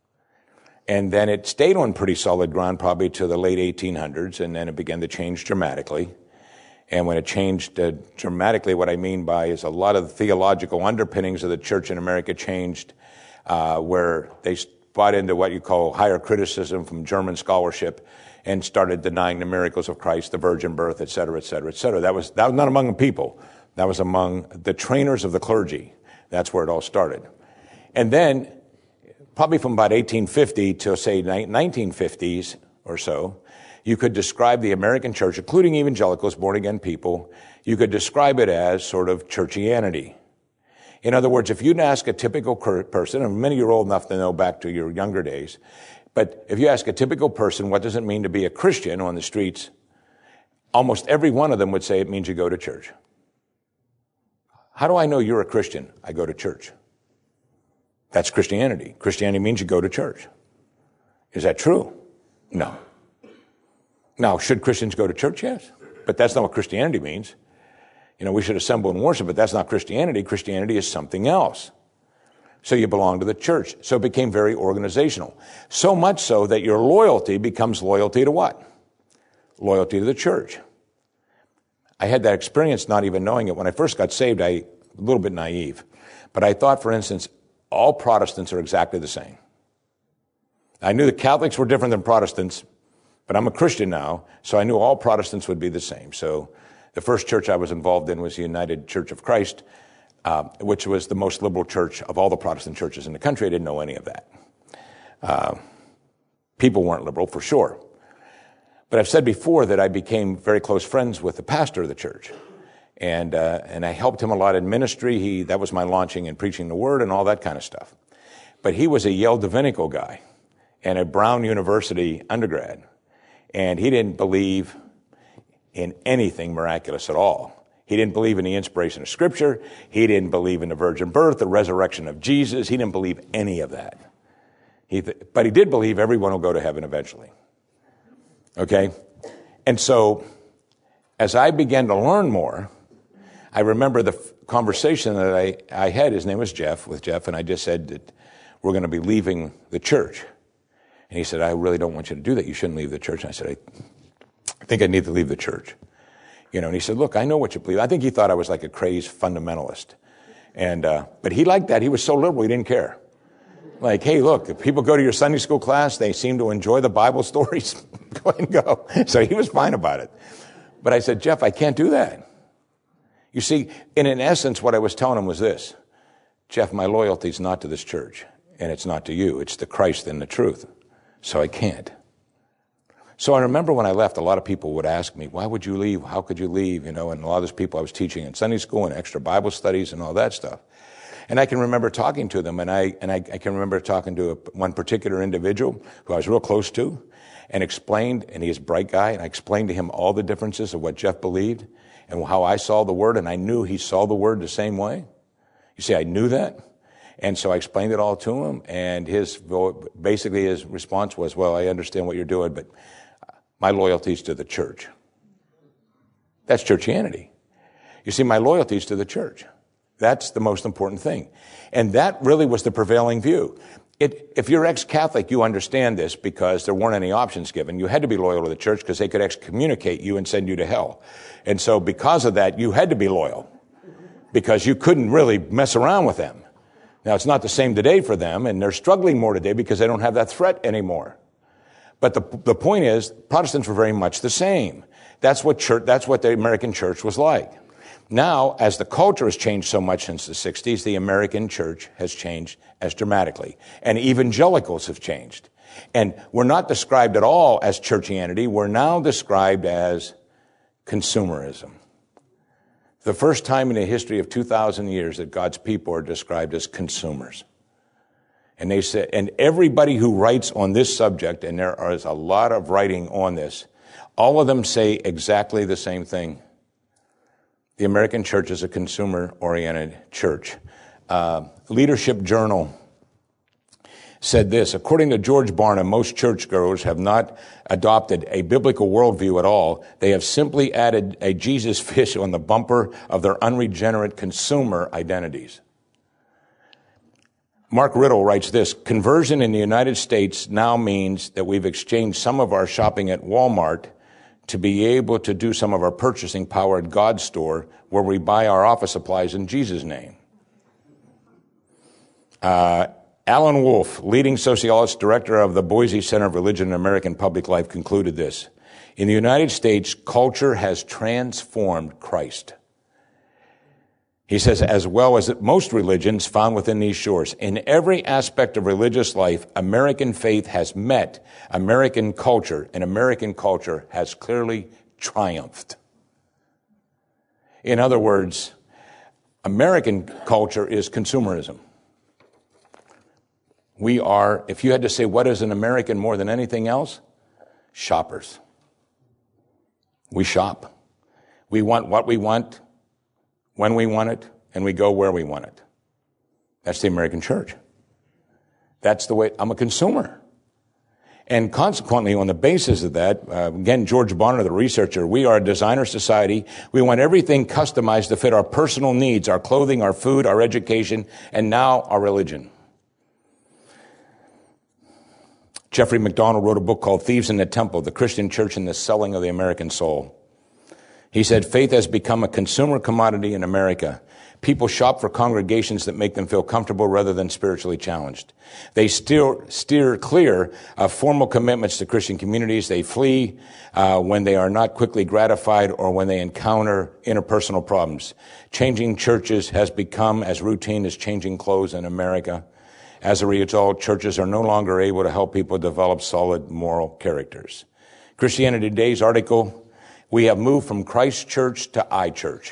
And then it stayed on pretty solid ground probably to the late eighteen hundreds, and then it began to change dramatically. And when it changed uh, dramatically, what I mean by is a lot of the theological underpinnings of the church in America changed, uh, where they bought into what you call higher criticism from German scholarship and started denying the miracles of Christ, the virgin birth, et cetera, et cetera, et cetera. That was, that was not among the people. That was among the trainers of the clergy. That's where it all started. And then, probably from about eighteen fifty to, say, nineteen fifties or so, you could describe the American church, including evangelicals, born-again people, you could describe it as sort of churchianity. In other words, if you'd ask a typical person, and many of you are old enough to know back to your younger days, but if you ask a typical person, what does it mean to be a Christian on the streets, almost every one of them would say it means you go to church. How do I know you're a Christian? I go to church. That's Christianity. Christianity means you go to church. Is that true? No. Now, should Christians go to church? Yes. But that's not what Christianity means. You know, we should assemble and worship, but that's not Christianity. Christianity is something else. So you belong to the church. So it became very organizational. So much so that your loyalty becomes loyalty to what? Loyalty to the church. I had that experience not even knowing it. When I first got saved, I, a little bit naive, but I thought, for instance, all Protestants are exactly the same. I knew the Catholics were different than Protestants, but I'm a Christian now, so I knew all Protestants would be the same. So the first church I was involved in was the United Church of Christ, uh, which was the most liberal church of all the Protestant churches in the country. I didn't know any of that. Uh, people weren't liberal, for sure. But I've said before that I became very close friends with the pastor of the church. And uh, and I helped him a lot in ministry. He That was my launching and preaching the word and all that kind of stuff. But he was a Yale Divinical guy and a Brown University undergrad. And he didn't believe in anything miraculous at all. He didn't believe in the inspiration of Scripture. He didn't believe in the virgin birth, the resurrection of Jesus. He didn't believe any of that. He th- but he did believe everyone will go to heaven eventually. Okay? And so, as I began to learn more, I remember the f- conversation that I, I had. His name was Jeff, with Jeff, and I just said that we're going to be leaving the church. And he said, I really don't want you to do that. You shouldn't leave the church. And I said, I, I think I need to leave the church. You know, and he said, look, I know what you believe. I think he thought I was like a crazed fundamentalist. And, uh, but he liked that. He was so liberal, he didn't care. Like, hey, look, if people go to your Sunday school class, they seem to enjoy the Bible stories, go ahead and go. So he was fine about it. But I said, Jeff, I can't do that. You see, and in essence, what I was telling him was this: Jeff, my loyalty is not to this church, and it's not to you. It's to Christ and the truth. So I can't. So I remember when I left, a lot of people would ask me, why would you leave? How could you leave? You know, and a lot of those people I was teaching in Sunday school and extra Bible studies and all that stuff. And I can remember talking to them, and I and I, I can remember talking to a, one particular individual who I was real close to, and explained, and he's a bright guy, and I explained to him all the differences of what Jeff believed and how I saw the Word, and I knew he saw the Word the same way. You see, I knew that. And so I explained it all to him, and his basically his response was, well, I understand what you're doing, but my loyalty is to the church. That's churchianity. You see, my loyalty is to the church. That's the most important thing. And that really was the prevailing view. It, if you're ex-Catholic, you understand this because there weren't any options given. You had to be loyal to the church because they could excommunicate you and send you to hell. And so because of that, you had to be loyal because you couldn't really mess around with them. Now, it's not the same today for them, and they're struggling more today because they don't have that threat anymore. But the, the point is, Protestants were very much the same. That's what church, that's what the American church was like. Now, as the culture has changed so much since the sixties, the American church has changed as dramatically. And evangelicals have changed. And we're not described at all as churchianity. We're now described as consumerism. The first time in the history of two thousand years that God's people are described as consumers. And they said, and everybody who writes on this subject, and there is a lot of writing on this, all of them say exactly the same thing. The American church is a consumer-oriented church. Uh, Leadership Journal said this: according to George Barna, most churchgoers have not adopted a biblical worldview at all. They have simply added a Jesus fish on the bumper of their unregenerate consumer identities. Mark Riddle writes this: conversion in the United States now means that we've exchanged some of our shopping at Walmart to be able to do some of our purchasing power at God's store, where we buy our office supplies in Jesus' name. Uh, Alan Wolf, leading sociologist, director of the Boise Center of Religion and American Public Life, concluded this: in the United States, culture has transformed Christ. He says, as well as most religions found within these shores. In every aspect of religious life, American faith has met American culture, and American culture has clearly triumphed. In other words, American culture is consumerism. We are, if you had to say what is an American more than anything else, shoppers. We shop. We want what we want, when we want it, and we go where we want it. That's the American church. That's the way, I'm a consumer. And consequently, on the basis of that, uh, again, George Barna, the researcher, we are a designer society. We want everything customized to fit our personal needs, our clothing, our food, our education, and now our religion. Jeffrey McDonald wrote a book called Thieves in the Temple, The Christian Church and the Selling of the American Soul. He said, faith has become a consumer commodity in America. People shop for congregations that make them feel comfortable rather than spiritually challenged. They steer, steer clear of formal commitments to Christian communities. They flee uh, when they are not quickly gratified or when they encounter interpersonal problems. Changing churches has become as routine as changing clothes in America. As a result, churches are no longer able to help people develop solid moral characters. Christianity Today's article, we have moved from Christ Church to iChurch.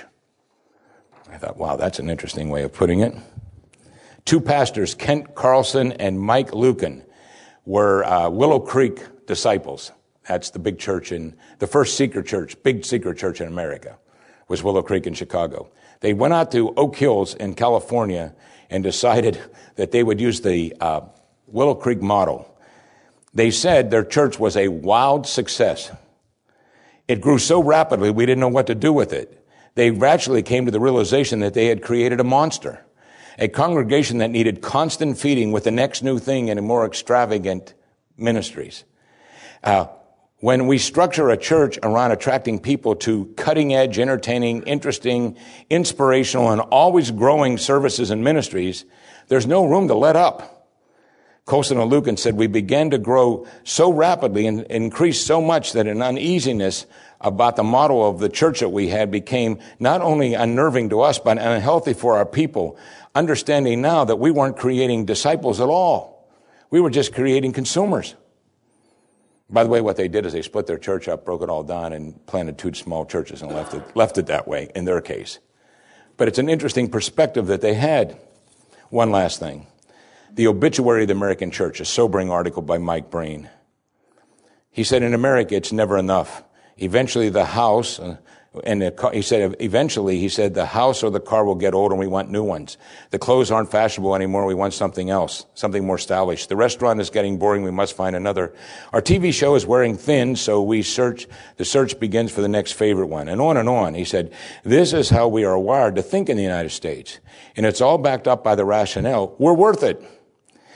I thought, wow, that's an interesting way of putting it. Two pastors, Kent Carlson and Mike Lucan, were uh, Willow Creek disciples. That's the big church in, the first secret church, big secret church in America, was Willow Creek in Chicago. They went out to Oak Hills in California and decided that they would use the uh, Willow Creek model. They said their church was a wild success. It grew so rapidly, we didn't know what to do with it. They gradually came to the realization that they had created a monster, a congregation that needed constant feeding with the next new thing and more extravagant ministries. Uh, when we structure a church around attracting people to cutting-edge, entertaining, interesting, inspirational, and always growing services and ministries, there's no room to let up. Colson and Lucan said, we began to grow so rapidly and increase so much that an uneasiness about the model of the church that we had became not only unnerving to us, but unhealthy for our people, understanding now that we weren't creating disciples at all. We were just creating consumers. By the way, what they did is they split their church up, broke it all down, and planted two small churches and left it, left it that way in their case. But it's an interesting perspective that they had. One last thing. The Obituary of the American Church, a sobering article by Mike Breen. He said, in America, it's never enough. Eventually the house, uh, and the car, he said, eventually, he said, the house or the car will get old and we want new ones. The clothes aren't fashionable anymore. We want something else, something more stylish. The restaurant is getting boring. We must find another. Our T V show is wearing thin, so we search, the search begins for the next favorite one. And on and on. He said, this is how we are wired to think in the United States. And it's all backed up by the rationale. We're worth it.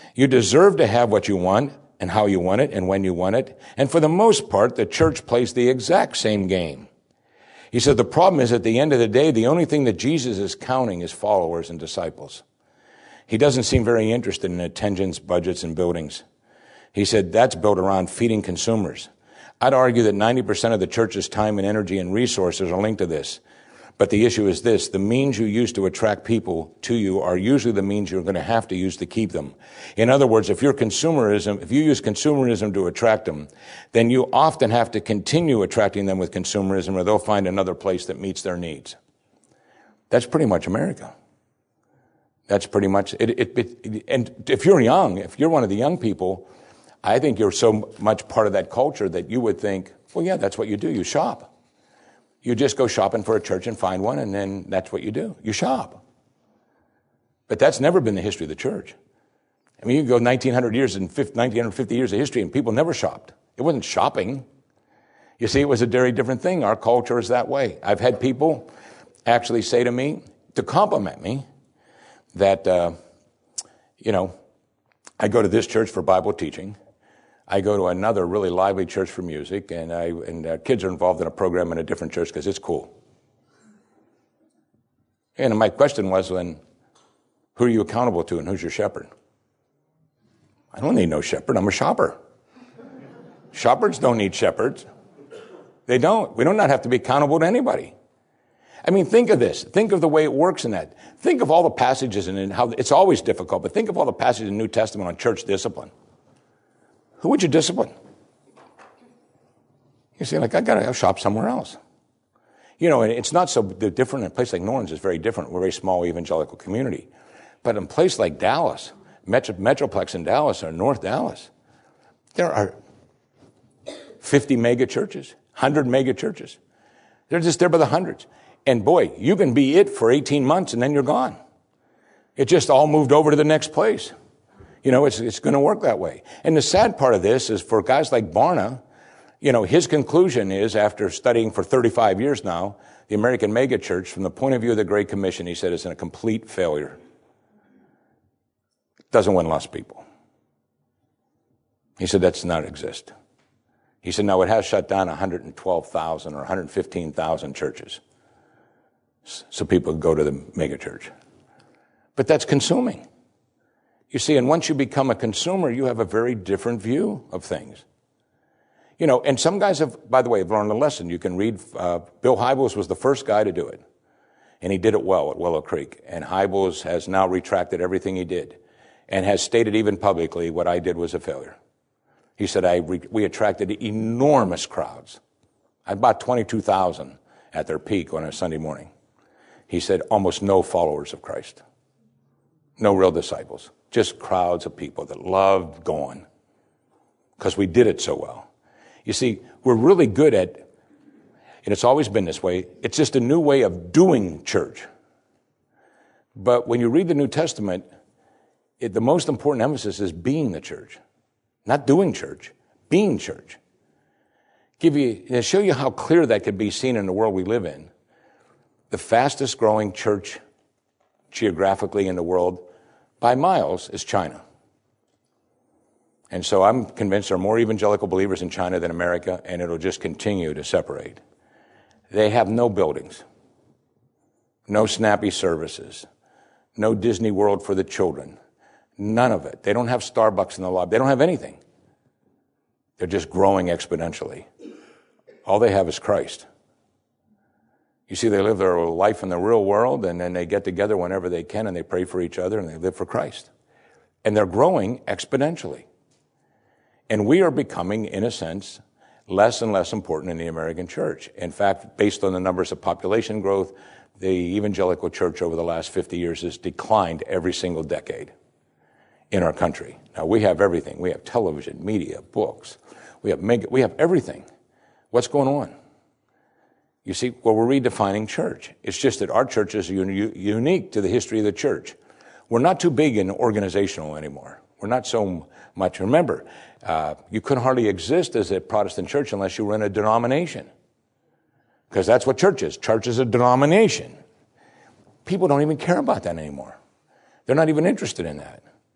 You deserve to have what you want and how you want it and when you want it. And for the most part, the church plays the exact same game. He said the problem is at the end of the day, the only thing that Jesus is counting is followers and disciples. He doesn't seem very interested in attendance, budgets, and buildings. He said that's built around feeding consumers. I'd argue that ninety percent of the church's time and energy and resources are linked to this. But the issue is this: the means you use to attract people to you are usually the means you're going to have to use to keep them. In other words, if you're consumerism, if you use consumerism to attract them, then you often have to continue attracting them with consumerism, or they'll find another place that meets their needs. That's pretty much America. That's pretty much it, it, it. And if you're young, if you're one of the young people, I think you're so much part of that culture that you would think, well, yeah, that's what you do. You shop. You just go shopping for a church and find one, and then that's what you do. You shop. But that's never been the history of the church. I mean, you can go nineteen hundred years and nineteen fifty years of history, and people never shopped. It wasn't shopping. You see, it was a very different thing. Our culture is that way. I've had people actually say to me, to compliment me, that, uh, you know, I go to this church for Bible teaching. I go to another really lively church for music, and I and uh, kids are involved in a program in a different church because it's cool. And my question was, then, who are you accountable to, and who's your shepherd? I don't need no shepherd. I'm a shopper. Shepherds don't need shepherds. They don't. We do not have to be accountable to anybody. I mean, think of this. Think of the way it works in that. Think of all the passages, and how it's always difficult, but think of all the passages in the New Testament on church discipline. Who would you discipline? You say, like, I got to shop somewhere else. You know, and it's not so different. In a place like New Orleans is very different. We're a very small evangelical community. But in a place like Dallas, Metro, Metroplex in Dallas or North Dallas, there are fifty mega churches, one hundred mega churches. They're just there by the hundreds. And boy, you can be it for eighteen months and then you're gone. It just all moved over to the next place. You know, it's, it's going to work that way. And the sad part of this is for guys like Barna, you know, his conclusion is, after studying for thirty-five years now, the American megachurch, from the point of view of the Great Commission, he said, is in a complete failure. Doesn't win lost people. He said, that does not exist. He said, no, it has shut down one hundred twelve thousand or one hundred fifteen thousand churches so people go to the megachurch. But that's consuming. You see, and once you become a consumer, you have a very different view of things. You know, and some guys have, by the way, have learned a lesson. You can read, uh, Bill Hybels was the first guy to do it. And he did it well at Willow Creek. And Hybels has now retracted everything he did and has stated even publicly, what I did was a failure. He said, I re- we attracted enormous crowds. About twenty-two thousand at their peak on a Sunday morning. He said, almost no followers of Christ. No real disciples. Just crowds of people that loved going because we did it so well. You see, we're really good at, and it's always been this way, it's just a new way of doing church. But when you read the New Testament, it, the most important emphasis is being the church. Not doing church, being church. Give you, to show you how clear that could be seen in the world we live in. The fastest growing church geographically in the world by miles is China. And so I'm convinced there are more evangelical believers in China than America, and it'll just continue to separate. They have no buildings, no snappy services, no Disney World for the children, none of it. They don't have Starbucks in the lobby. They don't have anything. They're just growing exponentially. All they have is Christ. You see, they live their life in the real world, and then they get together whenever they can, and they pray for each other, and they live for Christ. And they're growing exponentially. And we are becoming, in a sense, less and less important in the American church. In fact, based on the numbers of population growth, the evangelical church over the last fifty years has declined every single decade in our country. Now, we have everything. We have television, media, books. We have mega, we have everything. What's going on? You see, well, we're redefining church. It's just that our church is uni- unique to the history of the church. We're not too big and organizational anymore. We're not so much. Remember, uh, you couldn't hardly exist as a Protestant church unless you were in a denomination. Because that's what church is. Church is a denomination. People don't even care about that anymore. They're not even interested in that.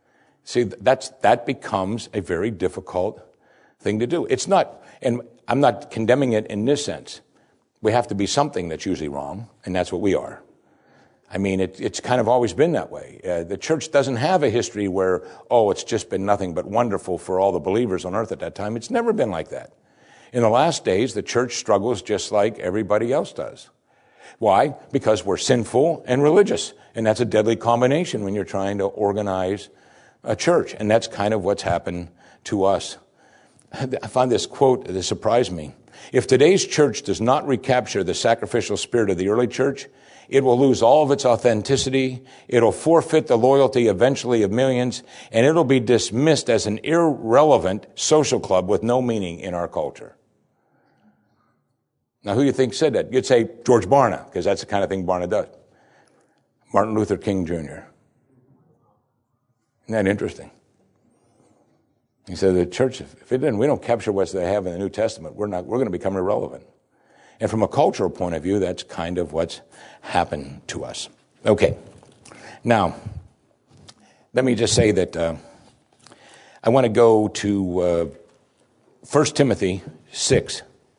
See, that's, that becomes a very difficult thing to do. It's not, and I'm not condemning it in this sense. We have to be something that's usually wrong, and that's what we are. I mean, it, it's kind of always been that way. Uh, the church doesn't have a history where, oh, it's just been nothing but wonderful for all the believers on earth at that time. It's never been like that. In the last days, the church struggles just like everybody else does. Why? Because we're sinful and religious, and that's a deadly combination when you're trying to organize a church, and that's kind of what's happened to us. I found this quote that surprised me. If today's church does not recapture the sacrificial spirit of the early church, it will lose all of its authenticity, it'll forfeit the loyalty eventually of millions, and it'll be dismissed as an irrelevant social club with no meaning in our culture. Now, who do you think said that? You'd say George Barna, because that's the kind of thing Barna does. Martin Luther King Junior Isn't that interesting? He said the church, if it didn't, we don't capture what they have in the New Testament, we're not, we're going to become irrelevant. And from a cultural point of view, that's kind of what's happened to us. Okay. Now, let me just say that uh, I want to go to uh, First Timothy six.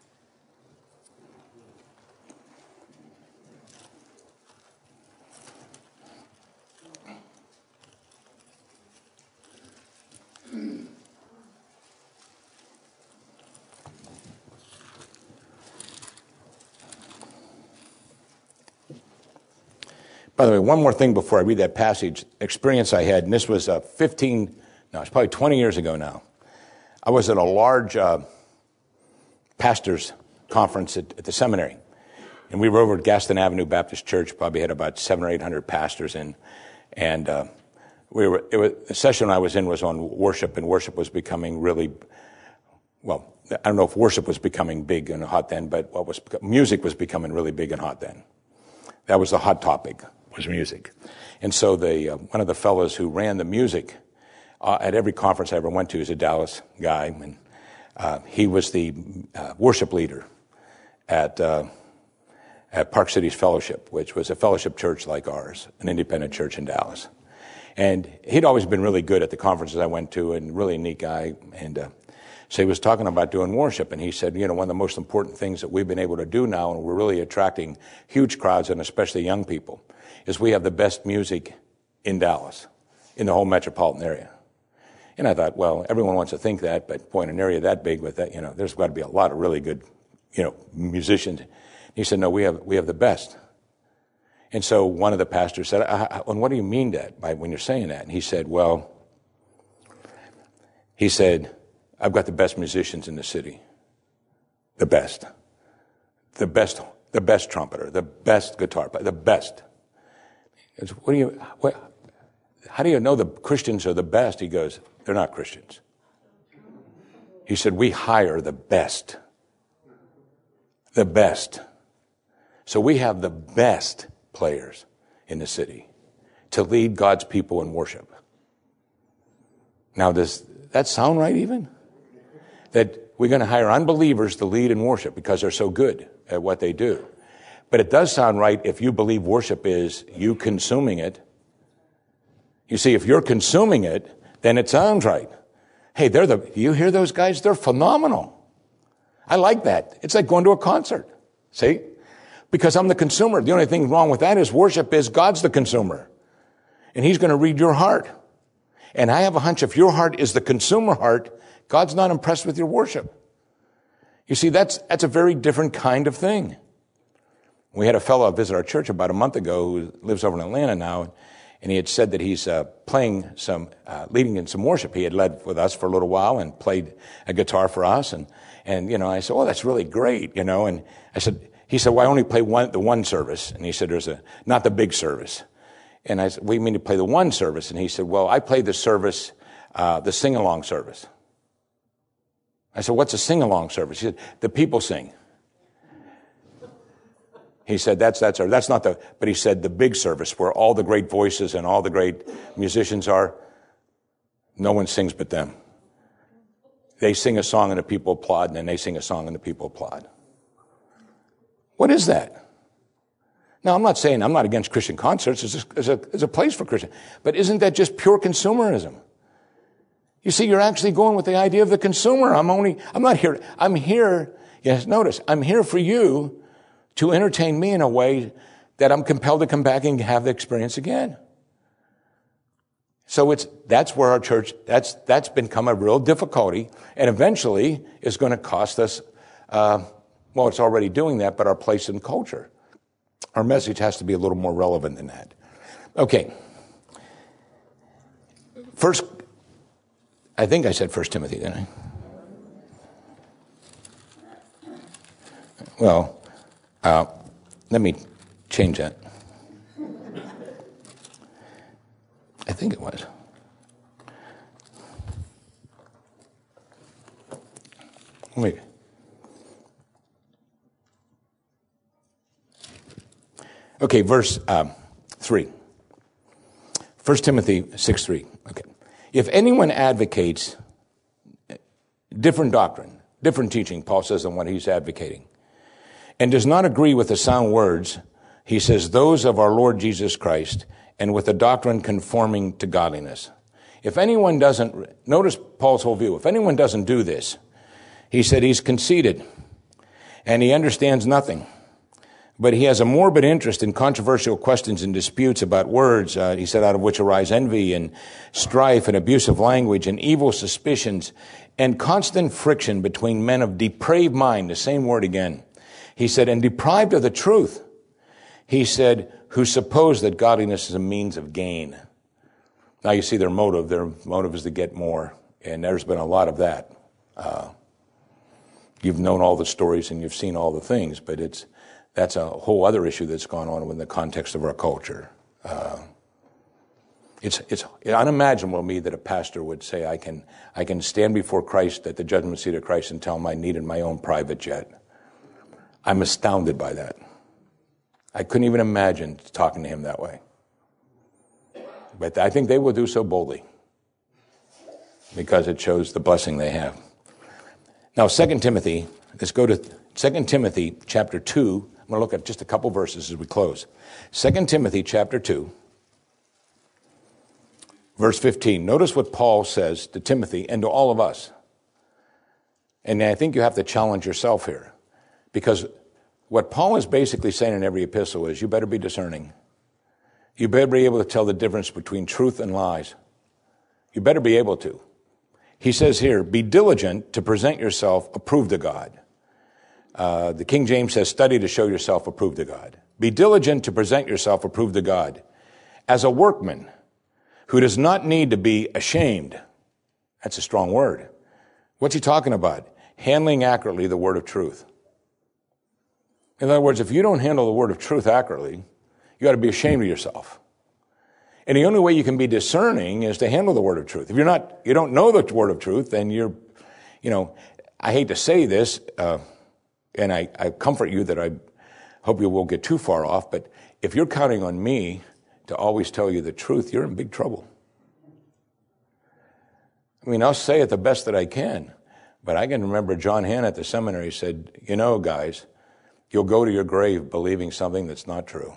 By the way, one more thing before I read that passage, experience I had, and this was uh, fifteen, no, it's probably twenty years ago now. I was at a large uh, pastors' conference at, at the seminary, and we were over at Gaston Avenue Baptist Church, probably had about seven or eight hundred pastors in, and uh, we were, it was, the session I was in was on worship, and worship was becoming really, well, I don't know if worship was becoming big and hot then, but what was music was becoming really big and hot then. That was the hot topic. Was music. And so the uh, one of the fellows who ran the music uh, at every conference I ever went to is a Dallas guy, and uh, he was the uh, worship leader at uh, at Park Cities Fellowship, which was a fellowship church like ours, an independent church in Dallas. And he'd always been really good at the conferences I went to, and really a neat guy. And uh, so he was talking about doing worship, and he said, you know, one of the most important things that we've been able to do now, and we're really attracting huge crowds, and especially young people, is we have the best music in Dallas, in the whole metropolitan area. And I thought, well, everyone wants to think that, but boy, in an area that big with that, you know, there's got to be a lot of really good, you know, musicians. He said, no, we have we have the best. And so one of the pastors said, and what do you mean that by when you're saying that? And he said, well, he said, I've got the best musicians in the city. The best. The best, the best trumpeter, the best guitar player, the best. What do you, what, how do you know the Christians are the best? He goes, they're not Christians. He said, we hire the best. The best. So we have the best players in the city to lead God's people in worship. Now, does that sound right even? That we're going to hire unbelievers to lead in worship because they're so good at what they do. But it does sound right if you believe worship is you consuming it. You see, if you're consuming it, then it sounds right. Hey, they're the, you hear those guys? They're phenomenal. I like that. It's like going to a concert. See? Because I'm the consumer. The only thing wrong with that is worship is God's the consumer. And he's going to read your heart. And I have a hunch if your heart is the consumer heart, God's not impressed with your worship. You see, that's, that's a very different kind of thing. We had a fellow visit our church about a month ago who lives over in Atlanta now, and he had said that he's uh, playing some, uh, leading in some worship. He had led with us for a little while and played a guitar for us, and and you know, I said, "Oh, that's really great," you know. And I said, he said, "Well, I only play one the one service," and he said, "There's a not the big service." And I said, "What do you mean to play the one service?" And he said, "Well, I play the service, uh, the sing along service." I said, "What's a sing along service?" He said, "The people sing." He said, that's, that's, our, that's not the, but he said the big service where all the great voices and all the great musicians are, no one sings but them. They sing a song and the people applaud, and then they sing a song and the people applaud. What is that? Now, I'm not saying I'm not against Christian concerts. It's a, it's a, it's a place for Christian. But isn't that just pure consumerism? You see, you're actually going with the idea of the consumer. I'm only, I'm not here, I'm here, yes, notice, I'm here for you to entertain me in a way that I'm compelled to come back and have the experience again. So it's, that's where our church, that's, that's become a real difficulty, and eventually is going to cost us, uh, well, it's already doing that, but our place in culture. Our message has to be a little more relevant than that. Okay. First, I think I said First Timothy, didn't I? Well, uh, let me change that. I think it was. Wait. Okay, verse um, three. First Timothy six three. Okay. If anyone advocates different doctrine, different teaching, Paul says, than what he's advocating, and does not agree with the sound words, he says, those of our Lord Jesus Christ, and with the doctrine conforming to godliness. If anyone doesn't, notice Paul's whole view, if anyone doesn't do this, he said he's conceited, and he understands nothing. But he has a morbid interest in controversial questions and disputes about words, uh, he said, out of which arise envy and strife and abusive language and evil suspicions and constant friction between men of depraved mind, the same word again. He said, and deprived of the truth. He said, who suppose that godliness is a means of gain. Now you see their motive. Their motive is to get more. And there's been a lot of that. Uh, you've known all the stories and you've seen all the things, but it's, that's a whole other issue that's gone on in the context of our culture. Uh, it's it's unimaginable to me that a pastor would say, I can I can stand before Christ at the judgment seat of Christ and tell him I needed my own private jet. I'm astounded by that. I couldn't even imagine talking to him that way. But I think they will do so boldly because it shows the blessing they have. Now, Second Timothy, let's go to Second Timothy chapter two. I'm going to look at just a couple verses as we close. Second Timothy chapter two, verse fifteen. Notice what Paul says to Timothy and to all of us. And I think you have to challenge yourself here. Because what Paul is basically saying in every epistle is you better be discerning. You better be able to tell the difference between truth and lies. You better be able to. He says here, be diligent to present yourself approved to God. Uh, the King James says, study to show yourself approved to God. Be diligent to present yourself approved to God as a workman who does not need to be ashamed. That's a strong word. What's he talking about? Handling accurately the word of truth. In other words, if you don't handle the word of truth accurately, you ought to be ashamed of yourself. And the only way you can be discerning is to handle the word of truth. If you're not, you don't know the word of truth, then you're, you know, I hate to say this, uh, and I, I comfort you that I hope you won't get too far off, but if you're counting on me to always tell you the truth, you're in big trouble. I mean, I'll say it the best that I can, but I can remember John Hannah at the seminary said, you know, guys, you'll go to your grave believing something that's not true.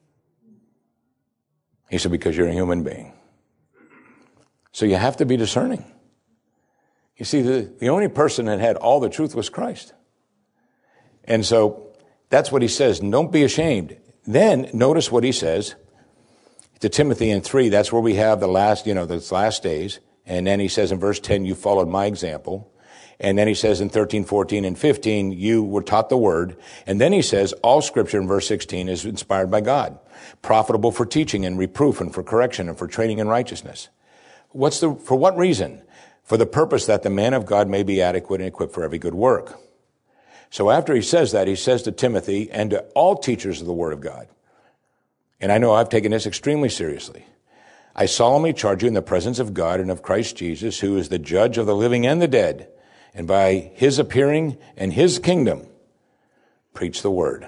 He said, because you're a human being. So you have to be discerning. You see, the, the only person that had all the truth was Christ. And so that's what he says. Don't be ashamed. Then notice what he says to Timothy in three. That's where we have the last, you know, those last days. And then he says in verse ten, you followed my example. And then he says in thirteen, fourteen, and fifteen, you were taught the word. And then he says all scripture in verse sixteen is inspired by God, profitable for teaching and reproof and for correction and for training in righteousness. What's the, for what reason? For the purpose that the man of God may be adequate and equipped for every good work. So after he says that, he says to Timothy and to all teachers of the word of God, and I know I've taken this extremely seriously, I solemnly charge you in the presence of God and of Christ Jesus, who is the judge of the living and the dead, and by his appearing and his kingdom, preach the word.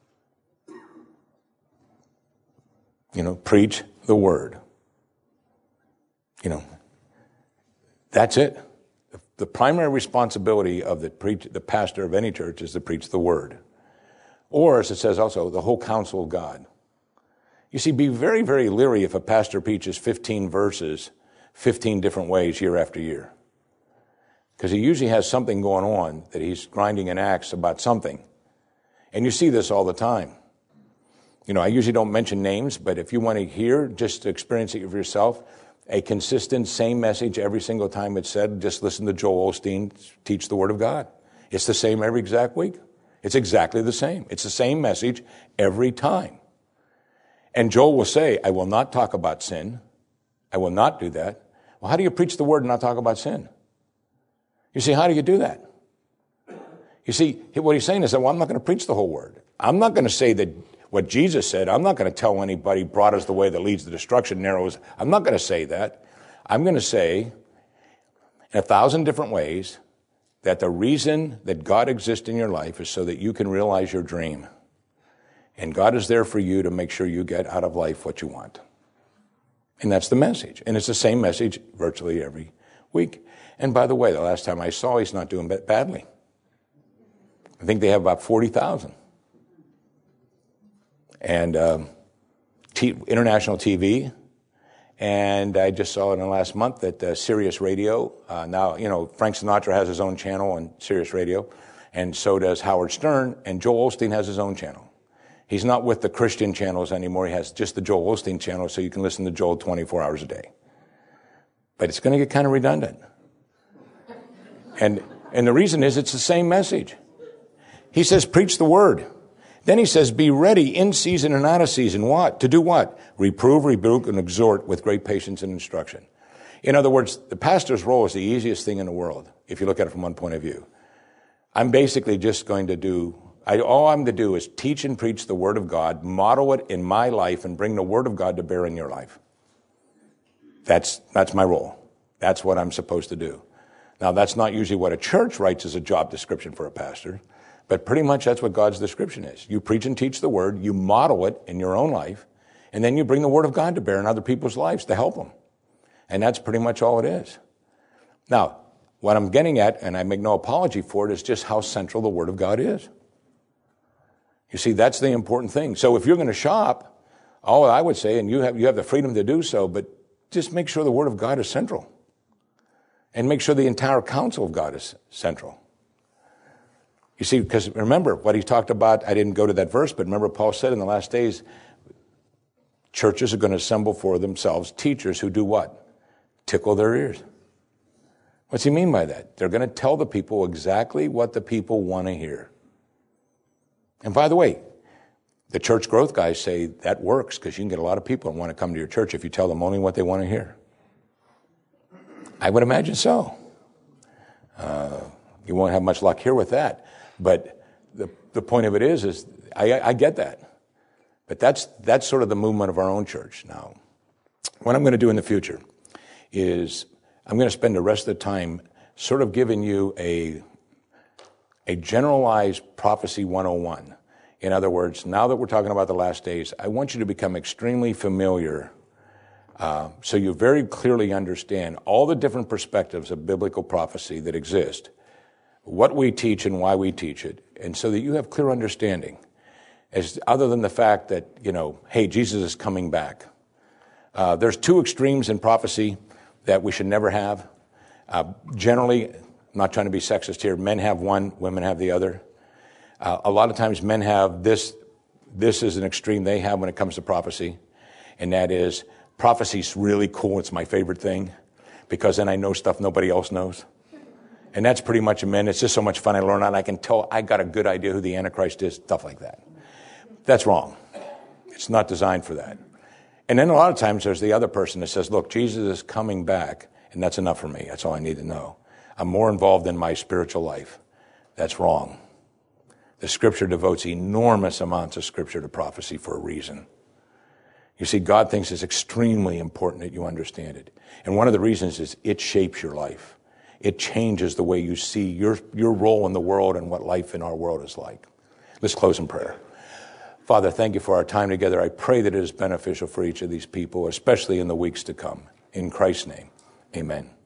You know, preach the word. You know, that's it. The primary responsibility of the, preach, the pastor of any church is to preach the word. Or, as it says also, the whole counsel of God. You see, be very, very leery if a pastor preaches fifteen verses fifteen different ways year after year. Because he usually has something going on that he's grinding an axe about something. And you see this all the time. You know, I usually don't mention names, but if you want to hear, just to experience it for yourself, a consistent, same message every single time it's said, just listen to Joel Osteen teach the Word of God. It's the same every exact week. It's exactly the same. It's the same message every time. And Joel will say, I will not talk about sin. I will not do that. Well, how do you preach the Word and not talk about sin? You see, how do you do that? You see, what he's saying is that, well, I'm not going to preach the whole Word. I'm not going to say that what Jesus said. I'm not going to tell anybody broad is the way that leads to destruction, narrow is. I'm not going to say that. I'm going to say in a thousand different ways that the reason that God exists in your life is so that you can realize your dream. And God is there for you to make sure you get out of life what you want. And that's the message. And it's the same message virtually every week. And by the way, the last time I saw, he's not doing badly. I think they have about forty thousand. And um, t- international T V. And I just saw in the last month that uh, Sirius Radio, uh, now, you know, Frank Sinatra has his own channel on Sirius Radio, and so does Howard Stern, and Joel Osteen has his own channel. He's not with the Christian channels anymore. He has just the Joel Osteen channel, so you can listen to Joel twenty-four hours a day. But it's going to get kind of redundant. And, and the reason is it's the same message. He says, preach the Word. Then he says, be ready in season and out of season. What? To do what? Reprove, rebuke, and exhort with great patience and instruction. In other words, the pastor's role is the easiest thing in the world, if you look at it from one point of view. I'm basically just going to do, I, all I'm to do is teach and preach the Word of God, model it in my life, and bring the Word of God to bear in your life. That's, that's my role. That's what I'm supposed to do. Now, that's not usually what a church writes as a job description for a pastor. But pretty much that's what God's description is. You preach and teach the Word, you model it in your own life, and then you bring the Word of God to bear in other people's lives to help them. And that's pretty much all it is. Now, what I'm getting at, and I make no apology for it, is just how central the Word of God is. You see, that's the important thing. So if you're going to shop, all I would say, and you have, you have the freedom to do so, but just make sure the Word of God is central. And make sure the entire counsel of God is central. You see, because remember what he talked about, I didn't go to that verse, but remember Paul said in the last days, churches are going to assemble for themselves teachers who do what? Tickle their ears. What's he mean by that? They're going to tell the people exactly what the people want to hear. And by the way, the church growth guys say that works because you can get a lot of people who want to come to your church if you tell them only what they want to hear. I would imagine so. Uh, you won't have much luck here with that. But the the point of it is, is I, I get that. But that's that's sort of the movement of our own church now. What I'm going to do in the future is I'm going to spend the rest of the time sort of giving you a, a generalized prophecy one oh one. In other words, now that we're talking about the last days, I want you to become extremely familiar uh, so you very clearly understand all the different perspectives of biblical prophecy that exist, what we teach and why we teach it, and so that you have clear understanding, as other than the fact that, you know, hey, Jesus is coming back. Uh, there's two extremes in prophecy that we should never have. Uh, generally, I'm not trying to be sexist here, men have one, women have the other. Uh, a lot of times men have this, this is an extreme they have when it comes to prophecy, and that is, prophecy's really cool, it's my favorite thing, because then I know stuff nobody else knows. And that's pretty much a men. It's just so much fun. I learn and I can tell I got a good idea who the Antichrist is, stuff like that. That's wrong. It's not designed for that. And then a lot of times there's the other person that says, look, Jesus is coming back, and that's enough for me. That's all I need to know. I'm more involved in my spiritual life. That's wrong. The Scripture devotes enormous amounts of Scripture to prophecy for a reason. You see, God thinks it's extremely important that you understand it. And one of the reasons is it shapes your life. It changes the way you see your, your role in the world and what life in our world is like. Let's close in prayer. Father, thank you for our time together. I pray that it is beneficial for each of these people, especially in the weeks to come. In Christ's name, amen.